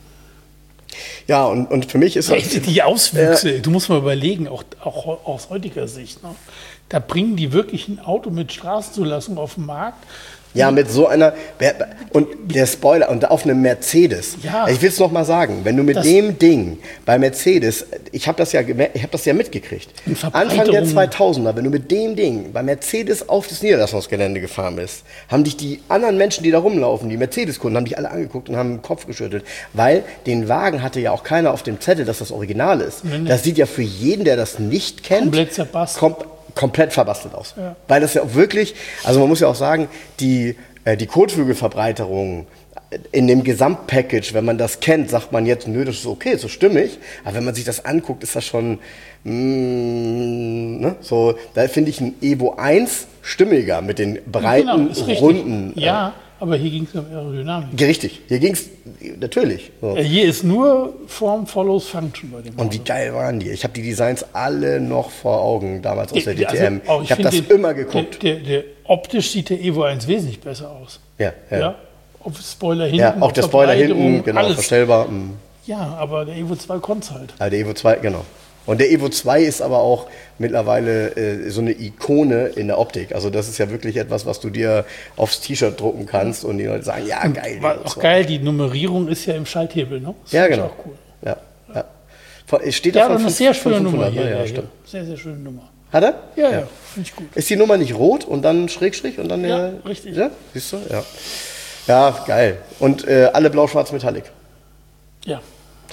Ja, und, und für mich ist das. Die Auswüchse, du musst mal überlegen, auch, auch aus heutiger Sicht, ne? Da bringen die wirklich ein Auto mit Straßenzulassung auf den Markt. Ja, mit so einer. Und der Spoiler, und auf einem Mercedes. Ja. Ich will es nochmal sagen, wenn du mit Das- dem Ding bei Mercedes, ich habe das, ja gemer- ich hab das ja mitgekriegt, In Anfang der Verbreiterung. zweitausender, wenn du mit dem Ding bei Mercedes auf das Niederlassungsgelände gefahren bist, haben dich die anderen Menschen, die da rumlaufen, die Mercedes-Kunden, haben dich alle angeguckt und haben den Kopf geschüttelt, weil den Wagen hatte ja auch keiner auf dem Zettel, dass das Original ist. Nee, nee. Das sieht ja für jeden, der das nicht kennt, Komplett zerbastelt. kom komplett verbastelt aus. Ja. Weil das ja auch wirklich, also man muss ja auch sagen, die, äh, die Kotflügelverbreiterung in dem Gesamtpackage, wenn man das kennt, sagt man jetzt, nö, das ist okay, ist so stimmig. Aber wenn man sich das anguckt, ist das schon, mm, ne, so, da finde ich ein Evo eins stimmiger mit den breiten, Genau, ist richtig. runden. Ja, aber hier ging es um Aerodynamik. Äh, richtig, hier ging es natürlich. So. Äh, Hier ist nur Form follows Function bei dem Und wie Auto. geil waren die? Ich habe die Designs alle noch vor Augen, damals aus der D T M. Also, auch ich habe find das den- immer geguckt. Der, der, der, optisch sieht der Evo eins wesentlich besser aus. Ja, ja. Ja? Ob Spoiler hinten, Ja, auch ob der Spoiler Verbreiterung, hinten, genau, alles. verstellbar. mm. Ja, aber der Evo zwei konnte es halt. Ja, der Evo zwei, genau. Und der Evo zwei ist aber auch mittlerweile äh, so eine Ikone in der Optik. Also das ist ja wirklich etwas, was du dir aufs T-Shirt drucken kannst und die Leute sagen, ja geil. War Evo auch zwei. geil, die Nummerierung ist ja im Schalthebel, ne? Das Ja, find ich genau. auch cool. Ja, ja. Vor- es Steht Ja, da aber von eine sehr von schöne Nummer fünfhundert, hier. ne? Ja, Ja, stimmt. Sehr, sehr schöne Nummer. Hat er? Ja, ja, finde ich gut. Ist die Nummer nicht rot und dann Schrägstrich und dann Ja, der... richtig. Ja, siehst du? Ja. Ja, geil. Und äh, alle blau-schwarz Metallic. Ja, So.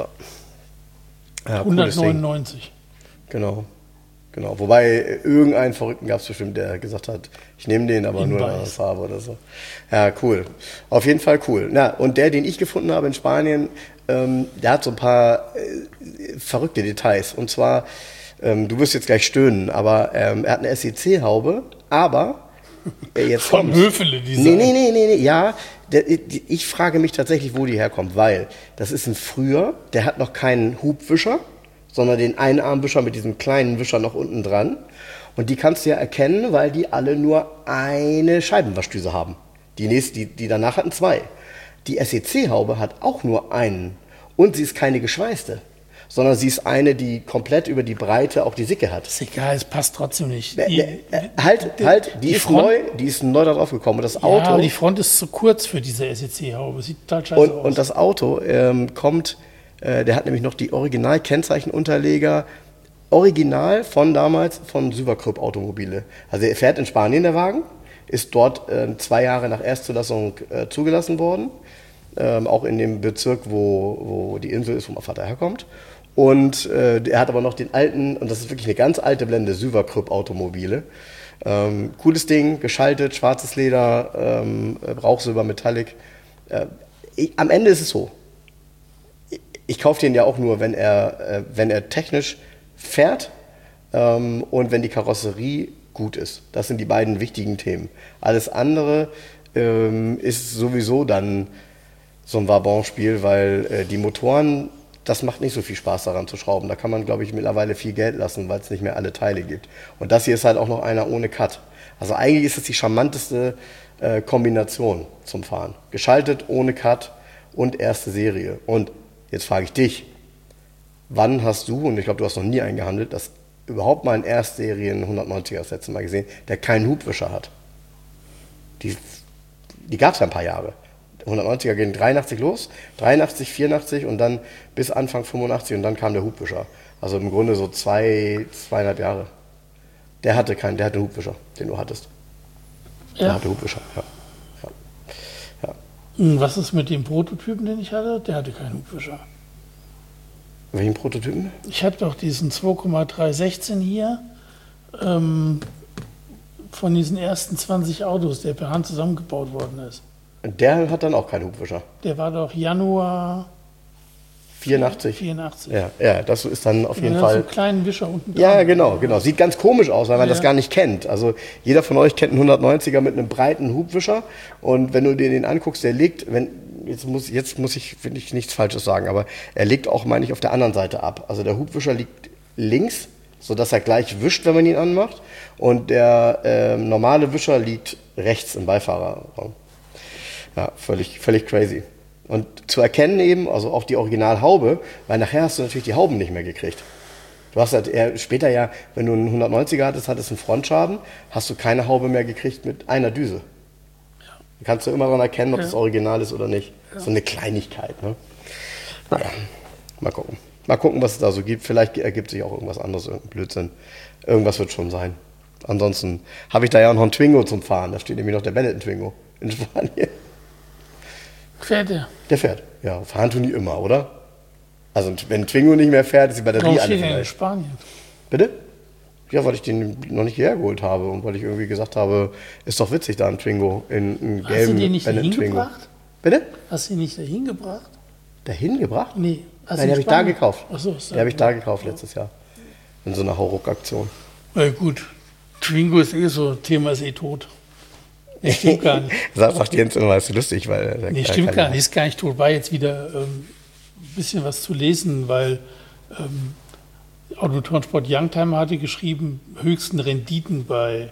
Ja, cooles Ding. hundertneunundneunzig. Genau. Genau. Wobei äh, irgendeinen Verrückten gab es bestimmt, der gesagt hat, ich nehme den, aber In nur weiß. eine Farbe oder so. Ja, cool. Auf jeden Fall cool. Na, und der, den ich gefunden habe in Spanien, ähm, der hat so ein paar äh, verrückte Details. Und zwar, ähm, du wirst jetzt gleich stöhnen, aber ähm, er hat eine S E C-Haube, aber äh, jetzt Vom kommt's. Höfele-Design. Nee, nee, nee, nee, nee, ja. Der, die- ich frage mich tatsächlich, wo die herkommt, weil das ist ein früher, der hat noch keinen Hubwischer, sondern den Einarmwischer mit diesem kleinen Wischer noch unten dran. Und die kannst du ja erkennen, weil die alle nur eine Scheibenwaschdüse haben. Die, nächste, die, die danach hatten zwei. Die S E C-Haube hat auch nur einen. Und sie ist keine geschweißte, sondern sie ist eine, die komplett über die Breite auch die Sicke hat. Ist egal, es passt trotzdem nicht. Äh, Die, äh, halt, halt, die, die ist Front- neu, die ist neu da drauf gekommen. Und das ja, Auto, aber die Front ist zu kurz für diese S E C-Haube. Sieht total scheiße und, aus. und das Auto ähm, kommt, äh, der hat nämlich noch die Original-Kennzeichenunterleger, original von damals von Süverkrüpp Automobile. Also er fährt in Spanien, der Wagen, ist dort äh, zwei Jahre nach Erstzulassung äh, zugelassen worden, ähm, auch in dem Bezirk, wo, wo die Insel ist, wo mein Vater herkommt. Und äh, er hat aber noch den alten, und das ist wirklich eine ganz alte Blende, Syverkrüpp Automobile. Ähm, cooles Ding, geschaltet, schwarzes Leder, ähm, Rauchsilber, Metallic. Äh, ich, am Ende ist es so. Ich, ich kaufe den ja auch nur, wenn er, äh, wenn er technisch fährt ähm, und wenn die Karosserie gut ist. Das sind die beiden wichtigen Themen. Alles andere ähm, ist sowieso dann so ein Vabon-Spiel, weil äh, die Motoren, das macht nicht so viel Spaß daran zu schrauben. Da kann man, glaube ich, mittlerweile viel Geld lassen, weil es nicht mehr alle Teile gibt. Und das hier ist halt auch noch einer ohne Cut. Also eigentlich ist es die charmanteste äh, Kombination zum Fahren. Geschaltet, ohne Cut und erste Serie. Und jetzt frage ich dich, wann hast du, und ich glaube, du hast noch nie eingehandelt, das überhaupt mal ein Erstserien hundertneunziger das letzte Mal gesehen, der keinen Hubwischer hat? Die, die gab es ja ein paar Jahre. hundertneunziger gehen dreiundachtzig los, dreiundachtzig, vierundachtzig und dann bis Anfang fünfundachtzig und dann kam der Hubwischer. Also im Grunde so zwei, zweieinhalb Jahre. Der hatte keinen, der hatte einen Hubwischer, den du hattest. Der Ja. hatte Hubwischer, ja. Ja. Ja. Und was ist mit dem Prototypen, den ich hatte? Der hatte keinen Hubwischer. Welchen Prototypen? Ich habe doch diesen zwei Komma drei sechzehn hier ähm, von diesen ersten zwanzig Autos, der per Hand zusammengebaut worden ist. Der hat dann auch keinen Hubwischer. Der war doch Januar vierundachtzig. vierundachtzig. Ja, ja, das ist dann auf jeden Der hat so Fall. einen kleinen Wischer unten dran. Ja, genau, genau. Sieht ganz komisch aus, weil man Ja. das gar nicht kennt. Also jeder von euch kennt einen hundertneunziger mit einem breiten Hubwischer und wenn du dir den anguckst, der liegt, wenn jetzt muss jetzt muss ich will ich nichts Falsches sagen, aber er liegt auch, meine ich, auf der anderen Seite ab. Also der Hubwischer liegt links, sodass er gleich wischt, wenn man ihn anmacht, und der äh, normale Wischer liegt rechts im Beifahrerraum. Ja, völlig völlig crazy. Und zu erkennen eben, also auch die Originalhaube, weil nachher hast du natürlich die Hauben nicht mehr gekriegt. Du hast halt eher später ja, wenn du einen hundertneunziger hattest, hattest einen Frontschaden, hast du keine Haube mehr gekriegt mit einer Düse. Ja. Da kannst du immer daran erkennen, ob Ja. das Original ist oder nicht. Ja. So eine Kleinigkeit. Ne? Naja, mal gucken. Mal gucken, was es da so gibt. Vielleicht ergibt sich auch irgendwas anderes, irgendein Blödsinn. Irgendwas wird schon sein. Ansonsten habe ich da ja auch noch einen Twingo zum Fahren. Da steht nämlich noch der Benetton Twingo in Spanien. Fährt der? Der fährt. Ja, fahren tun die immer, oder? Also wenn ein Twingo nicht mehr fährt, ist die Batterie Warum alle steht der in vielleicht. Spanien? Bitte? Ja, weil ich den noch nicht hierher geholt habe und weil ich irgendwie gesagt habe, ist doch witzig, da ein Twingo in einen Hast du gelben den nicht Benetton dahin Twingo. gebracht? Bitte? Hast du ihn nicht dahin gebracht? Dahin gebracht? Nee. Hast Nein, den du habe in ich da Spanien- gekauft. Ach so, ist Den habe ich da gekauft letztes Jahr. In so einer Hauruck-Aktion. Na gut, Twingo ist eh so, Thema ist eh tot. Nee, stimmt gar nicht. Sagt, sagt Jens immer, ist lustig, weil... er- Nee, er stimmt kann gar ja- nicht, ist gar nicht tot. War jetzt wieder ähm, ein bisschen was zu lesen, weil ähm, Automotorsport Youngtimer hatte geschrieben, höchsten Renditen bei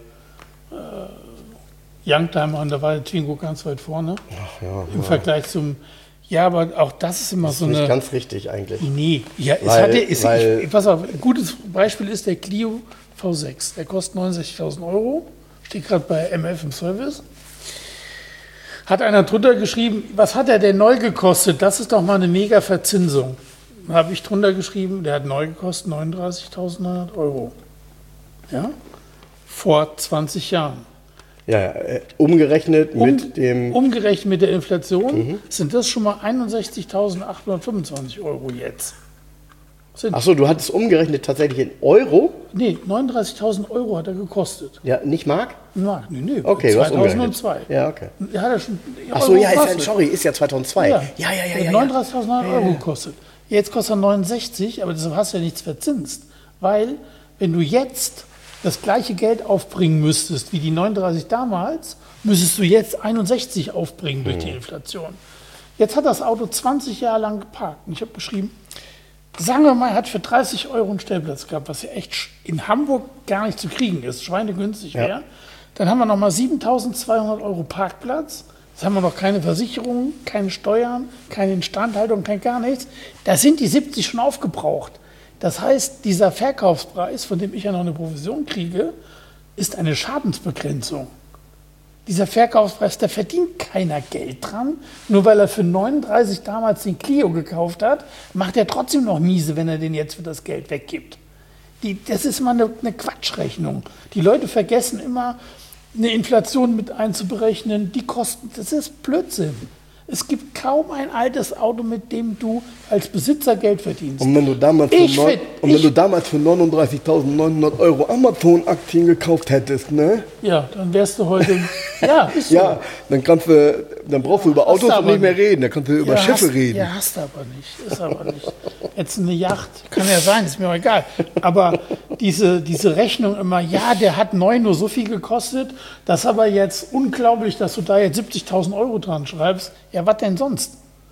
äh, Youngtimer, und da war der Twingo ganz weit vorne Ach, ja, im ja. Vergleich zum... Ja, aber auch das ist immer Das ist so nicht eine... ganz richtig eigentlich. Nee, ja, es Weil- hat ja, ist, weil- ich, pass auf, ein gutes Beispiel ist der Clio V sechs. Der kostet neunundsechzigtausend Euro, steht gerade bei M F im Service. Hat einer drunter geschrieben, was hat er denn neu gekostet? Das ist doch mal eine mega Verzinsung. Da habe ich drunter geschrieben, der hat neu gekostet neununddreißigtausendneunhundert Euro. Ja? Vor zwanzig Jahren. Ja, ja, äh, umgerechnet Um- mit dem... Umgerechnet mit der Inflation Mhm. sind das schon mal einundsechzigtausendachthundertfünfundzwanzig Euro jetzt. Sind Achso, du hattest umgerechnet tatsächlich in Euro? Nee, neununddreißigtausend Euro hat er gekostet. Ja, nicht Mark? Mark, nee, nee, Okay, du hast zweitausendzwei. umgerechnet. Ja, okay. Der hat er schon. Achso, Euro ja, ist ja, gekostet. sorry, ist ja zweitausendzwei. Ja, ja, ja, ja. Der ja, hat ja. neununddreißigtausend Ja, ja, Euro ja. gekostet. Jetzt kostet er neunundsechzig, aber deshalb hast du ja nichts verzinst. Weil, wenn du jetzt das gleiche Geld aufbringen müsstest wie die neununddreißig damals, müsstest du jetzt einundsechzig aufbringen durch die Inflation. Jetzt hat das Auto zwanzig Jahre lang geparkt. Und ich habe geschrieben, sagen wir mal, er hat für dreißig Euro einen Stellplatz gehabt, was ja echt sch- in Hamburg gar nicht zu kriegen ist, schweinegünstig Ja. wäre. Dann haben wir nochmal siebentausendzweihundert Euro Parkplatz. Jetzt haben wir noch keine Versicherung, keine Steuern, keine Instandhaltung, kein gar nichts. Da sind die siebzig schon aufgebraucht. Das heißt, dieser Verkaufspreis, von dem ich ja noch eine Provision kriege, ist eine Schadensbegrenzung. Dieser Verkaufspreis, da verdient keiner Geld dran. Nur weil er für neununddreißig damals den Clio gekauft hat, macht er trotzdem noch miese, wenn er den jetzt für das Geld weggibt. Die, das ist immer eine, eine Quatschrechnung. Die Leute vergessen immer, eine Inflation mit einzuberechnen. Die Kosten, das ist Blödsinn. Es gibt kaum ein altes Auto, mit dem du als Besitzer Geld verdienst. Und wenn du damals für, Ich neun, find- und wenn ich- du damals für neununddreißigtausendneunhundert Euro Amazon-Aktien gekauft hättest, ne? Ja, dann wärst du heute. Ja, ist so. Ja, dann kannst du, dann brauchst du über hast Autos du aber nicht mehr nicht. reden, dann kannst du über Ja, Schiffe hast, reden. Ja, hast du aber nicht. Ist aber nicht. Jetzt eine Yacht, kann ja sein, ist mir auch egal. Aber diese, diese Rechnung immer, ja, der hat neu nur so viel gekostet, das ist aber jetzt unglaublich, dass du da jetzt siebzigtausend Euro dran schreibst. Ja, was denn sonst?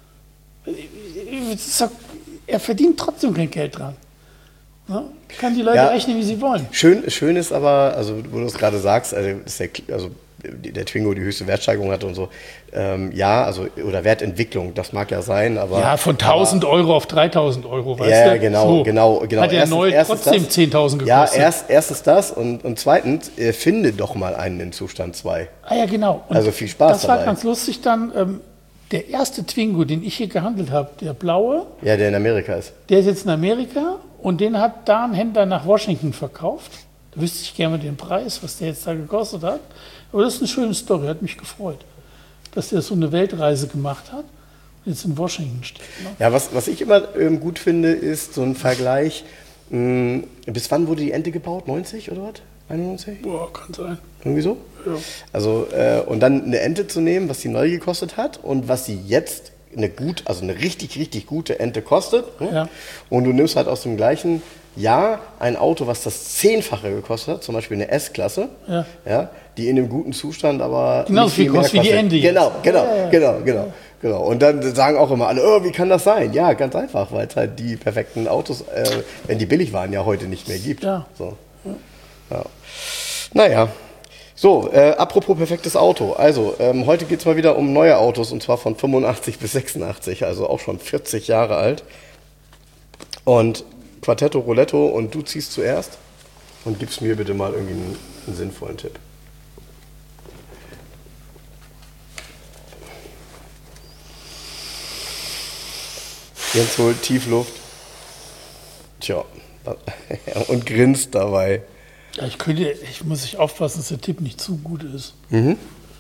Das ist doch, er verdient trotzdem kein Geld dran. Ne? Kann die Leute Ja. rechnen, wie sie wollen. Schön, schön ist aber, also wo du es gerade sagst, also, dass der, also der Twingo die höchste Wertsteigerung hatte und so. Ähm, ja, also oder Wertentwicklung, das mag ja sein, aber Ja, von tausend Euro auf dreitausend Euro, weißt ja, du? genau, So. genau, genau. Hat ja Erstens- neu erstens trotzdem das. zehntausend Ja, gekostet. erst, erstens das und, und zweitens, äh, finde doch mal einen in Zustand zwei. Ah ja, genau. Und Also viel Spaß Das war dabei. ganz lustig dann. Ähm, der erste Twingo, den ich hier gehandelt habe, der blaue, Ja, der in Amerika ist. der ist jetzt in Amerika und den hat da ein Händler nach Washington verkauft. Da wüsste ich gerne den Preis, was der jetzt da gekostet hat. Aber das ist eine schöne Story, hat mich gefreut, dass der so eine Weltreise gemacht hat und jetzt in Washington steht. Ne? Ja, was, was ich immer ähm, gut finde, ist so ein Vergleich. Mh, bis wann wurde die Ente gebaut? neunzig oder was? einundneunzig? Boah, kann sein. Irgendwie so? Ja. Also, äh, und dann eine Ente zu nehmen, was die neu gekostet hat und was sie jetzt eine gut, also eine richtig, richtig gute Ente kostet. Ne? Ja. Und du nimmst halt aus dem gleichen Jahr ein Auto, was das Zehnfache gekostet hat, zum Beispiel eine S-Klasse, Ja. Ja, die in einem guten Zustand aber Genauso nicht viel mehr kostet wie die Ente jetzt. Genau, genau, Ja, ja, ja. genau, genau. Genau. Und dann sagen auch immer alle, oh, wie kann das sein? Ja, ganz einfach, weil es halt die perfekten Autos, äh, wenn die billig waren, ja heute nicht mehr gibt. Ja. So. Ja. Naja. So, äh, apropos perfektes Auto. Also, ähm, heute geht es mal wieder um neue Autos und zwar von fünfundachtzig bis sechsundachtzig, also auch schon vierzig Jahre alt. Und Quartetto Roletto und du ziehst zuerst und gibst mir bitte mal irgendwie einen, einen sinnvollen Tipp. Jens holt tief Luft. Tja, und grinst dabei. Ja, ich könnte, ich muss sich aufpassen, dass der Tipp nicht zu gut ist. Mhm.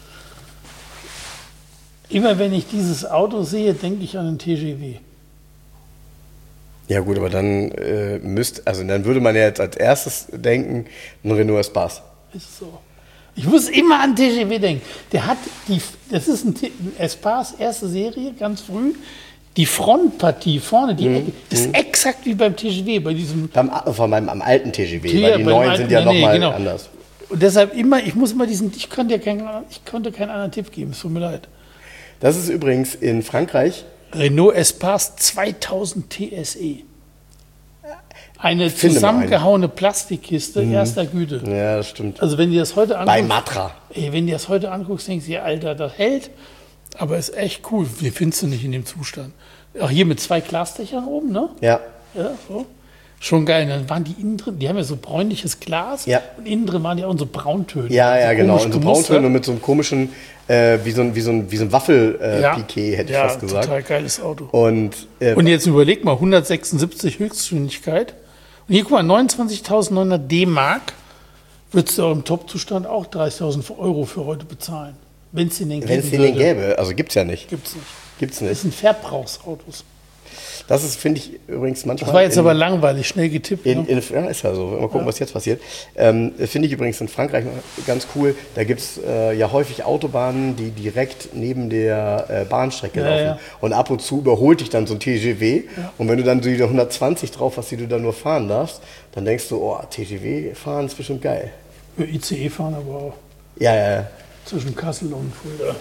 Immer wenn ich dieses Auto sehe, denke ich an einen T G V. Ja gut, aber dann äh, müsste, also dann würde man ja jetzt als erstes denken, ein Renault Espace. Ist so. Ich muss immer an T G V denken. Der hat die, das ist ein, T- ein Espace, erste Serie, ganz früh. Die Frontpartie vorne, die Ecke, ist exakt wie beim T G V, bei diesem. Beim, von meinem am alten T G V, Ja, weil die bei dem neuen alten- sind ja nee, nee, nochmal genau. anders. Und deshalb immer, ich muss immer diesen, ich konnte ja keinen, ich konnte keinen anderen Tipp geben, es tut mir leid. Das ist übrigens in Frankreich, Renault Espace zweitausend T S E. Eine Finde mal zusammengehauene Plastikkiste erster Güte. ja das stimmt, Also wenn ihr das heute bei anguckt, Matra. ey, wenn ihr das heute anguckst, denkst du dir, Alter, das hält, aber ist echt cool. Wie findest du nicht in dem Zustand? Auch hier mit zwei Glasdächern oben, ne? Ja, Ja, so. Schon geil. Dann waren die innen drin, die haben ja so bräunliches Glas Ja. und innen drin waren die auch in so Brauntöne. ja, ja, so genau. komisch Und so gemustert. Brauntöne mit so einem komischen, äh, wie so ein, wie so ein, wie so ein Waffel-Piquet, ja. hätte ich ja, fast gesagt. total geiles Auto. Und, äh, Und jetzt überleg mal, hundertsechsundsiebzig Höchstgeschwindigkeit. Und hier, guck mal, neunundzwanzigtausendneunhundert D-Mark würdest du auch im Top-Zustand auch dreißigtausend Euro für heute bezahlen. Wenn es den denn wenn es geben den würde. gäbe, also gibt's ja nicht. Gibt's nicht. Gibt's Das nicht. sind Verbrauchsautos. Das ist, finde ich, übrigens manchmal. Das war jetzt in, aber langweilig, schnell getippt. In, ne? in, ja, ist ja so. Mal gucken, was jetzt passiert. Ähm, Finde ich übrigens in Frankreich ganz cool. Da gibt es äh, ja häufig Autobahnen, die direkt neben der äh, Bahnstrecke Ja, laufen. ja. Und ab und zu überholt dich dann so ein T G V. Und wenn du dann so die hundertzwanzig drauf hast, die du dann nur fahren darfst, dann denkst du, oh, T G V fahren ist bestimmt geil. Für I C E fahren aber auch Ja, ja, ja. zwischen Kassel und Fulda.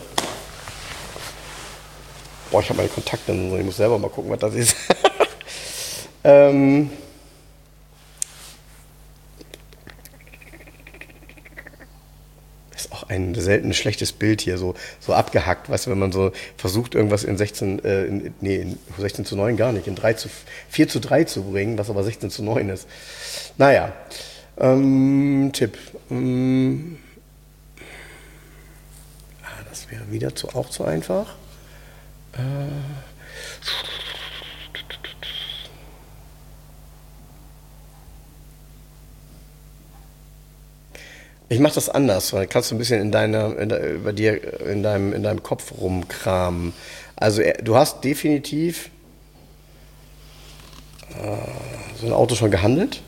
Boah, ich habe meine Kontakte, ich muss selber mal gucken, was das ist. ähm. Ist auch ein selten schlechtes Bild hier, so, so abgehackt, weißt du, wenn man so versucht, irgendwas in sechzehn, äh, in, nee, in sechzehn zu neun gar nicht, in drei zu, vier zu drei zu bringen, was aber sechzehn zu neun ist. Naja, ähm, Tipp. Ähm, ah, das wäre wieder zu, auch zu einfach. Ich mache das anders, weil kannst du ein bisschen in deiner, in der, über dir, in deinem, in deinem Kopf rumkramen. Also er- du hast definitiv äh, so ein Auto schon gehandelt?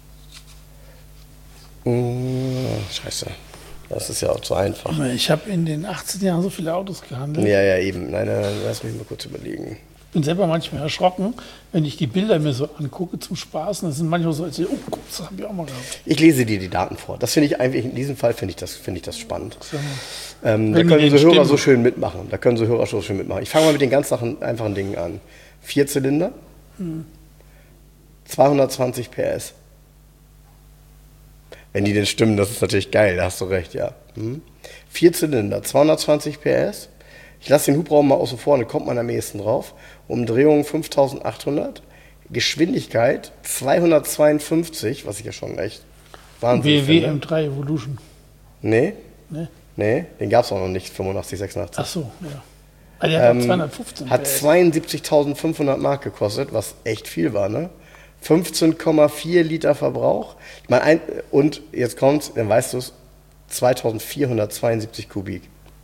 Hm, scheiße, das ist ja auch zu einfach. Ich habe in den achtzehn Jahren so viele Autos gehandelt. Ja, ja, eben. Nein, nein, lass mich mal kurz überlegen. Ich bin selber manchmal erschrocken, wenn ich die Bilder mir so angucke zum Spaß. Und das sind manchmal so, als ich, oh, guck, das habe ich auch mal gehabt. Ich lese dir die Daten vor. Das finde ich eigentlich, in diesem Fall finde ich das, finde ich das spannend. So. Ähm, da Wenn können die so denn Hörer stimmen. so schön mitmachen. Da können so Hörer so schön mitmachen. Ich fange mal mit den ganz Sachen, einfachen Dingen an. Vier Zylinder, zweihundertzwanzig P S. Wenn die denn stimmen, das ist natürlich geil, da hast du recht, ja. Hm. Vier Zylinder, zweihundertzwanzig P S. Ich lasse den Hubraum mal außen vor, da kommt man am ehesten drauf. Umdrehung fünftausendachthundert. Geschwindigkeit zweihundertzweiundfünfzig, was ich ja schon echt wahnsinnig B M W finde. M drei Evolution. Nee, Ne? nee, den gab es auch noch nicht, fünfundachtzig, sechsundachtzig. Ach so, ja. Ah, der hat Ähm, auch zweihundertfünfzehn Hat P S. zweiundsiebzigtausendfünfhundert Mark gekostet, was echt viel war, ne? fünfzehn Komma vier Liter Verbrauch. Ich meine, ein, und jetzt kommt's, dann weißt du es, zweitausendvierhundertzweiundsiebzig Kubik.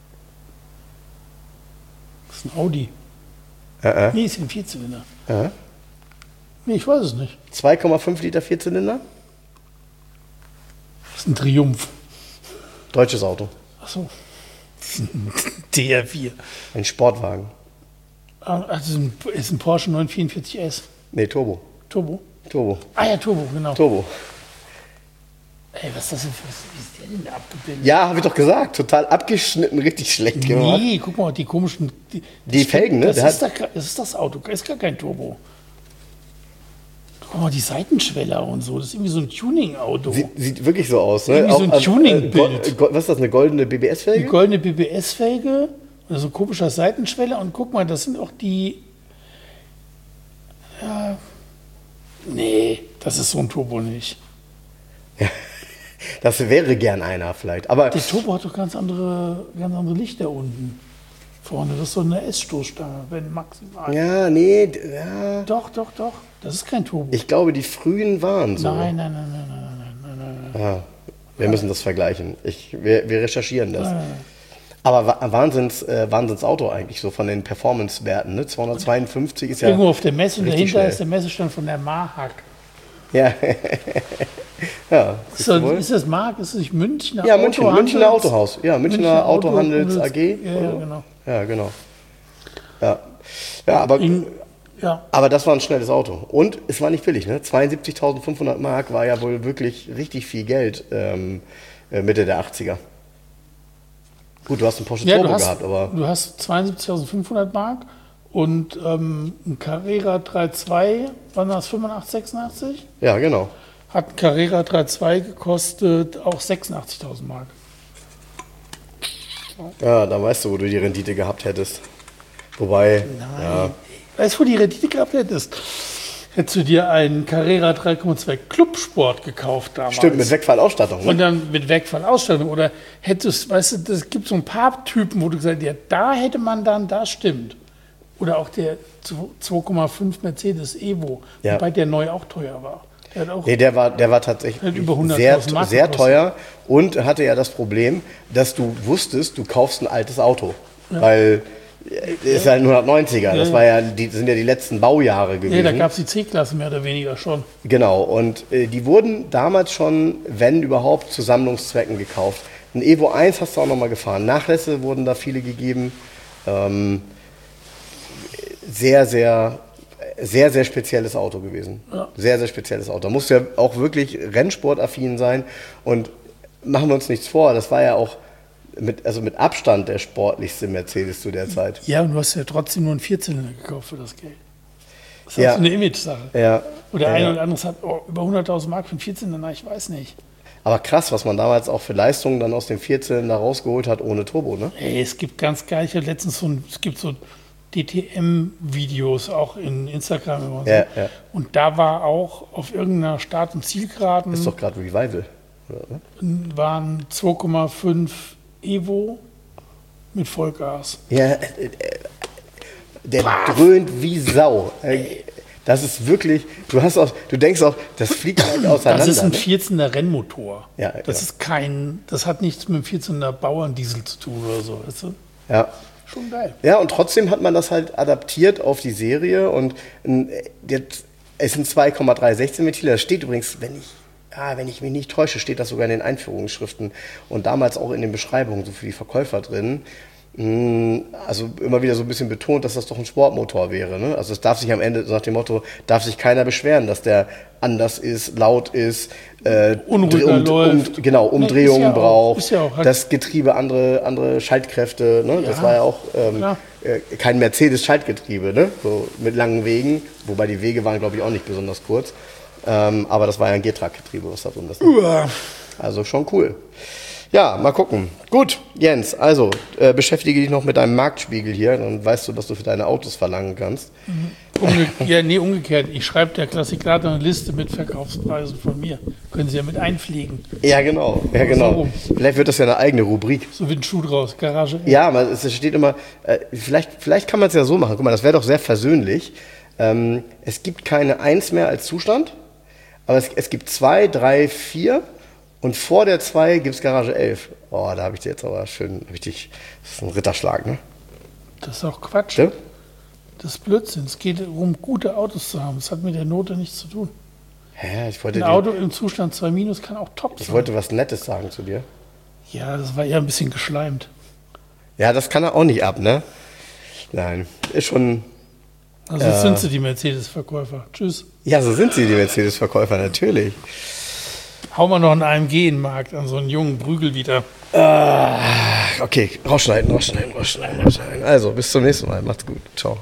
Das ist ein Audi. Äh, äh. Nee, ist ein Vierzylinder. Äh. Nee, ich weiß es nicht. zwei Komma fünf Liter Vierzylinder, Das ist ein Triumph. deutsches Auto, Ach so. Das ist ein D R vier. ein Sportwagen. Ah, also ein- ist ein Porsche neunhundertvierundvierzig S. Nee, Turbo, Turbo. Turbo, Ah ja, Turbo, genau. Turbo. Ey, was ist das denn für, wie ist der denn da abgebildet? Ja, habe ich doch gesagt, total abgeschnitten, richtig schlecht gemacht. Nee, guck mal, die komischen... Die, Die Felgen, ne? Das Der ist, da, das ist das Auto, das ist gar kein Turbo. Guck mal, die Seitenschweller und so, das ist irgendwie so ein Tuning-Auto. Sieht, sieht wirklich so aus, ne? Irgendwie so ein Auch, also, Tuning-Bild. Go- Go- was ist das, eine goldene B B Die S-Felge? goldene B B S-Felge, also ein komischer Seitenschweller und guck mal, das sind auch die... Ja, nee, das ist so ein Turbo nicht. Das wäre gern einer vielleicht, aber Der Turbo hat doch ganz andere, ganz andere Lichter unten. Vorne, das ist so eine S-Stoßstange, wenn maximal. ja, nee, d- ja. Doch, doch, doch. Das ist kein Turbo. Ich glaube, die frühen waren so. nein, nein, nein, nein, nein, nein, nein, nein, nein. Ja, wir müssen das vergleichen. Ich, wir, wir recherchieren das. Nein, nein, Aber wa- Wahnsinns, äh, Wahnsinnsauto eigentlich, so von den Performance-Werten. Ne? zweihundertzweiundfünfzig ist ja. Irgendwo auf der Messe und richtig dahinter schnell. ist der Messestand von der Mahag. Ja, ja, Ist das, ist das Mahag? Ist das nicht Münchner ja München, Autohandels- Münchner Autohaus. Ja, Münchner, Autohandels A G. Ja, ja, genau. Ja, genau. Ja, ja aber, In, ja, aber das war ein schnelles Auto. Und es war nicht billig. Ne? zweiundsiebzigtausendfünfhundert Mark war ja wohl wirklich richtig viel Geld ähm, äh, Mitte der achtziger. Gut, du hast einen Porsche ja Turbo du, hast, gehabt, aber du hast zweiundsiebzigtausendfünfhundert Mark und ähm, ein Carrera drei Punkt zwei, wann war das, fünfundachtzig, sechsundachtzig? ja, genau. Hat ein Carrera drei Punkt zwei gekostet, auch sechsundachtzigtausend Mark. Ja, dann weißt du, wo du die Rendite gehabt hättest. Wobei, Nein. ja, Weißt du, wo die Rendite gehabt hättest? Hättest du dir einen Carrera drei Komma zwei Clubsport gekauft damals. stimmt, mit Wegfallausstattung. Und Ne? dann mit Wegfallausstattung. Oder hättest, weißt du, das gibt so ein paar Typen, wo du gesagt hast, ja, da hätte man dann, das stimmt. Oder auch der zwei Komma fünf Mercedes Evo, Ja. wobei der neu auch teuer war. Der hat auch Nee, der war, der war tatsächlich Hat über sehr, hunderttausend Mark sehr gekostet. teuer und hatte ja das Problem, dass du wusstest, du kaufst ein altes Auto. Weil es ist ja ein hundertneunziger, das Ja, war ja, die sind ja die letzten Baujahre gewesen. nee, da gab es die C-Klasse mehr oder weniger schon. Genau, und äh, die wurden damals schon, wenn überhaupt, zu Sammlungszwecken gekauft. Ein Evo eins hast du auch nochmal gefahren. Nachlässe wurden da viele gegeben. Ähm, sehr, sehr, sehr, sehr spezielles Auto gewesen. Ja. Sehr, sehr spezielles Auto. Da musst du ja auch wirklich rennsportaffin sein. Und machen wir uns nichts vor, das war ja auch mit, also mit Abstand der sportlichste Mercedes zu der Zeit. Ja, und du hast ja trotzdem nur einen Vierzylinder gekauft für das Geld. Das ist Ja. auch so eine Image-Sache. Ja. Oder ja, ein ja. oder anderes hat oh, über hunderttausend Mark für einen Vierzylinder, na, ich weiß nicht. Aber krass, was man damals auch für Leistungen dann aus dem Vierzylinder rausgeholt hat ohne Turbo, ne? Ey, es gibt ganz geil, ich hatte letztens so ein, es gibt so D T M-Videos auch in Instagram immer so. Ja, ja. Und da war auch auf irgendeiner Start- und Zielgeraden Ist doch gerade Revival. Oder, ne? waren zwei Komma fünf Evo mit Vollgas. Ja, äh, äh, der dröhnt wie Sau. Äh, Das ist wirklich, du hast auch, du denkst auch, das fliegt halt auseinander. Das ist ein ne? vierzehner Rennmotor. Ja, das genau. ist kein, das hat nichts mit dem vierzehner Bauerndiesel zu tun oder so, weißt du? Ja. Schon geil. Ja, und trotzdem hat man das halt adaptiert auf die Serie und äh, jetzt, es sind zwei Komma drei sechzehn Ventile. Das steht übrigens, wenn ich, ja, wenn ich mich nicht täusche, steht das sogar in den Einführungsschriften und damals auch in den Beschreibungen so für die Verkäufer drin. Also immer wieder so ein bisschen betont, dass das doch ein Sportmotor wäre. Ne? Also es darf sich am Ende, so nach dem Motto, darf sich keiner beschweren, dass der anders ist, laut ist, äh, unruhiger um, läuft. Um, genau, Umdrehungen nee, ja braucht, auch, ist ja auch halt das Getriebe andere, andere Schaltkräfte. Ne? Ja, das war ja auch ähm, äh, kein Mercedes-Schaltgetriebe, ne? So mit langen Wegen, wobei die Wege waren, glaube ich, auch nicht besonders kurz. Ähm, aber das war ja ein G-Track-Getriebe, was da drin ist. Ne? Also schon cool. Ja, mal gucken. Gut, Jens, also äh, beschäftige dich noch mit deinem Marktspiegel hier, dann weißt du, was du für deine Autos verlangen kannst. Umge ja, nee, umgekehrt. Ich schreibe der Klassikrator eine Liste mit Verkaufspreisen von mir. Können Sie ja mit einpflegen. Ja, genau. Ja, genau. So. Vielleicht wird das ja eine eigene Rubrik. So wie ein Schuh draus, Garage. Ja, man, es steht immer, äh, vielleicht, vielleicht kann man es ja so machen. Guck mal, das wäre doch sehr versöhnlich. Ähm, es gibt keine Eins mehr als Zustand, aber es, es gibt zwei, drei, vier. Und vor der zwei gibt es Garage elf. Oh, da habe ich dir jetzt aber schön richtig. Das ist ein Ritterschlag, ne? Das ist auch Quatsch. Ja? Das ist Blödsinn. Es geht darum, gute Autos zu haben. Das hat mit der Note nichts zu tun. Hä? Ich wollte ein dir, Auto im Zustand zwei minus kann auch top sein. Ich wollte was Nettes sagen zu dir. Ja, das war eher ein bisschen geschleimt. Ja, das kann er auch nicht ab, ne? Nein, ist schon. Also äh, sind sie die Mercedes-Verkäufer. Tschüss. Ja, so sind sie, die Mercedes-Verkäufer, natürlich. Hau mal noch einen A M G in den Markt an so einen jungen Prügel wieder. Äh, okay, rausschneiden, rausschneiden, rausschneiden, rausschneiden. Also, bis zum nächsten Mal. Macht's gut. Ciao.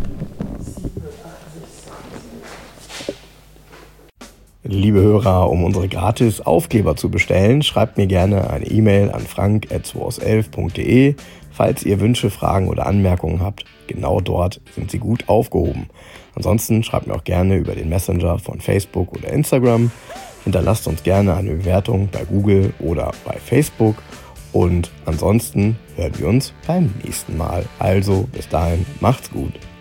Liebe Hörer, um unsere gratis Aufkleber zu bestellen, schreibt mir gerne eine E-Mail an frank at zwei aus elf punkt de. Falls ihr Wünsche, Fragen oder Anmerkungen habt, genau dort sind sie gut aufgehoben. Ansonsten schreibt mir auch gerne über den Messenger von Facebook oder Instagram. Hinterlasst uns gerne eine Bewertung bei Google oder bei Facebook. Und ansonsten hören wir uns beim nächsten Mal. Also bis dahin, macht's gut.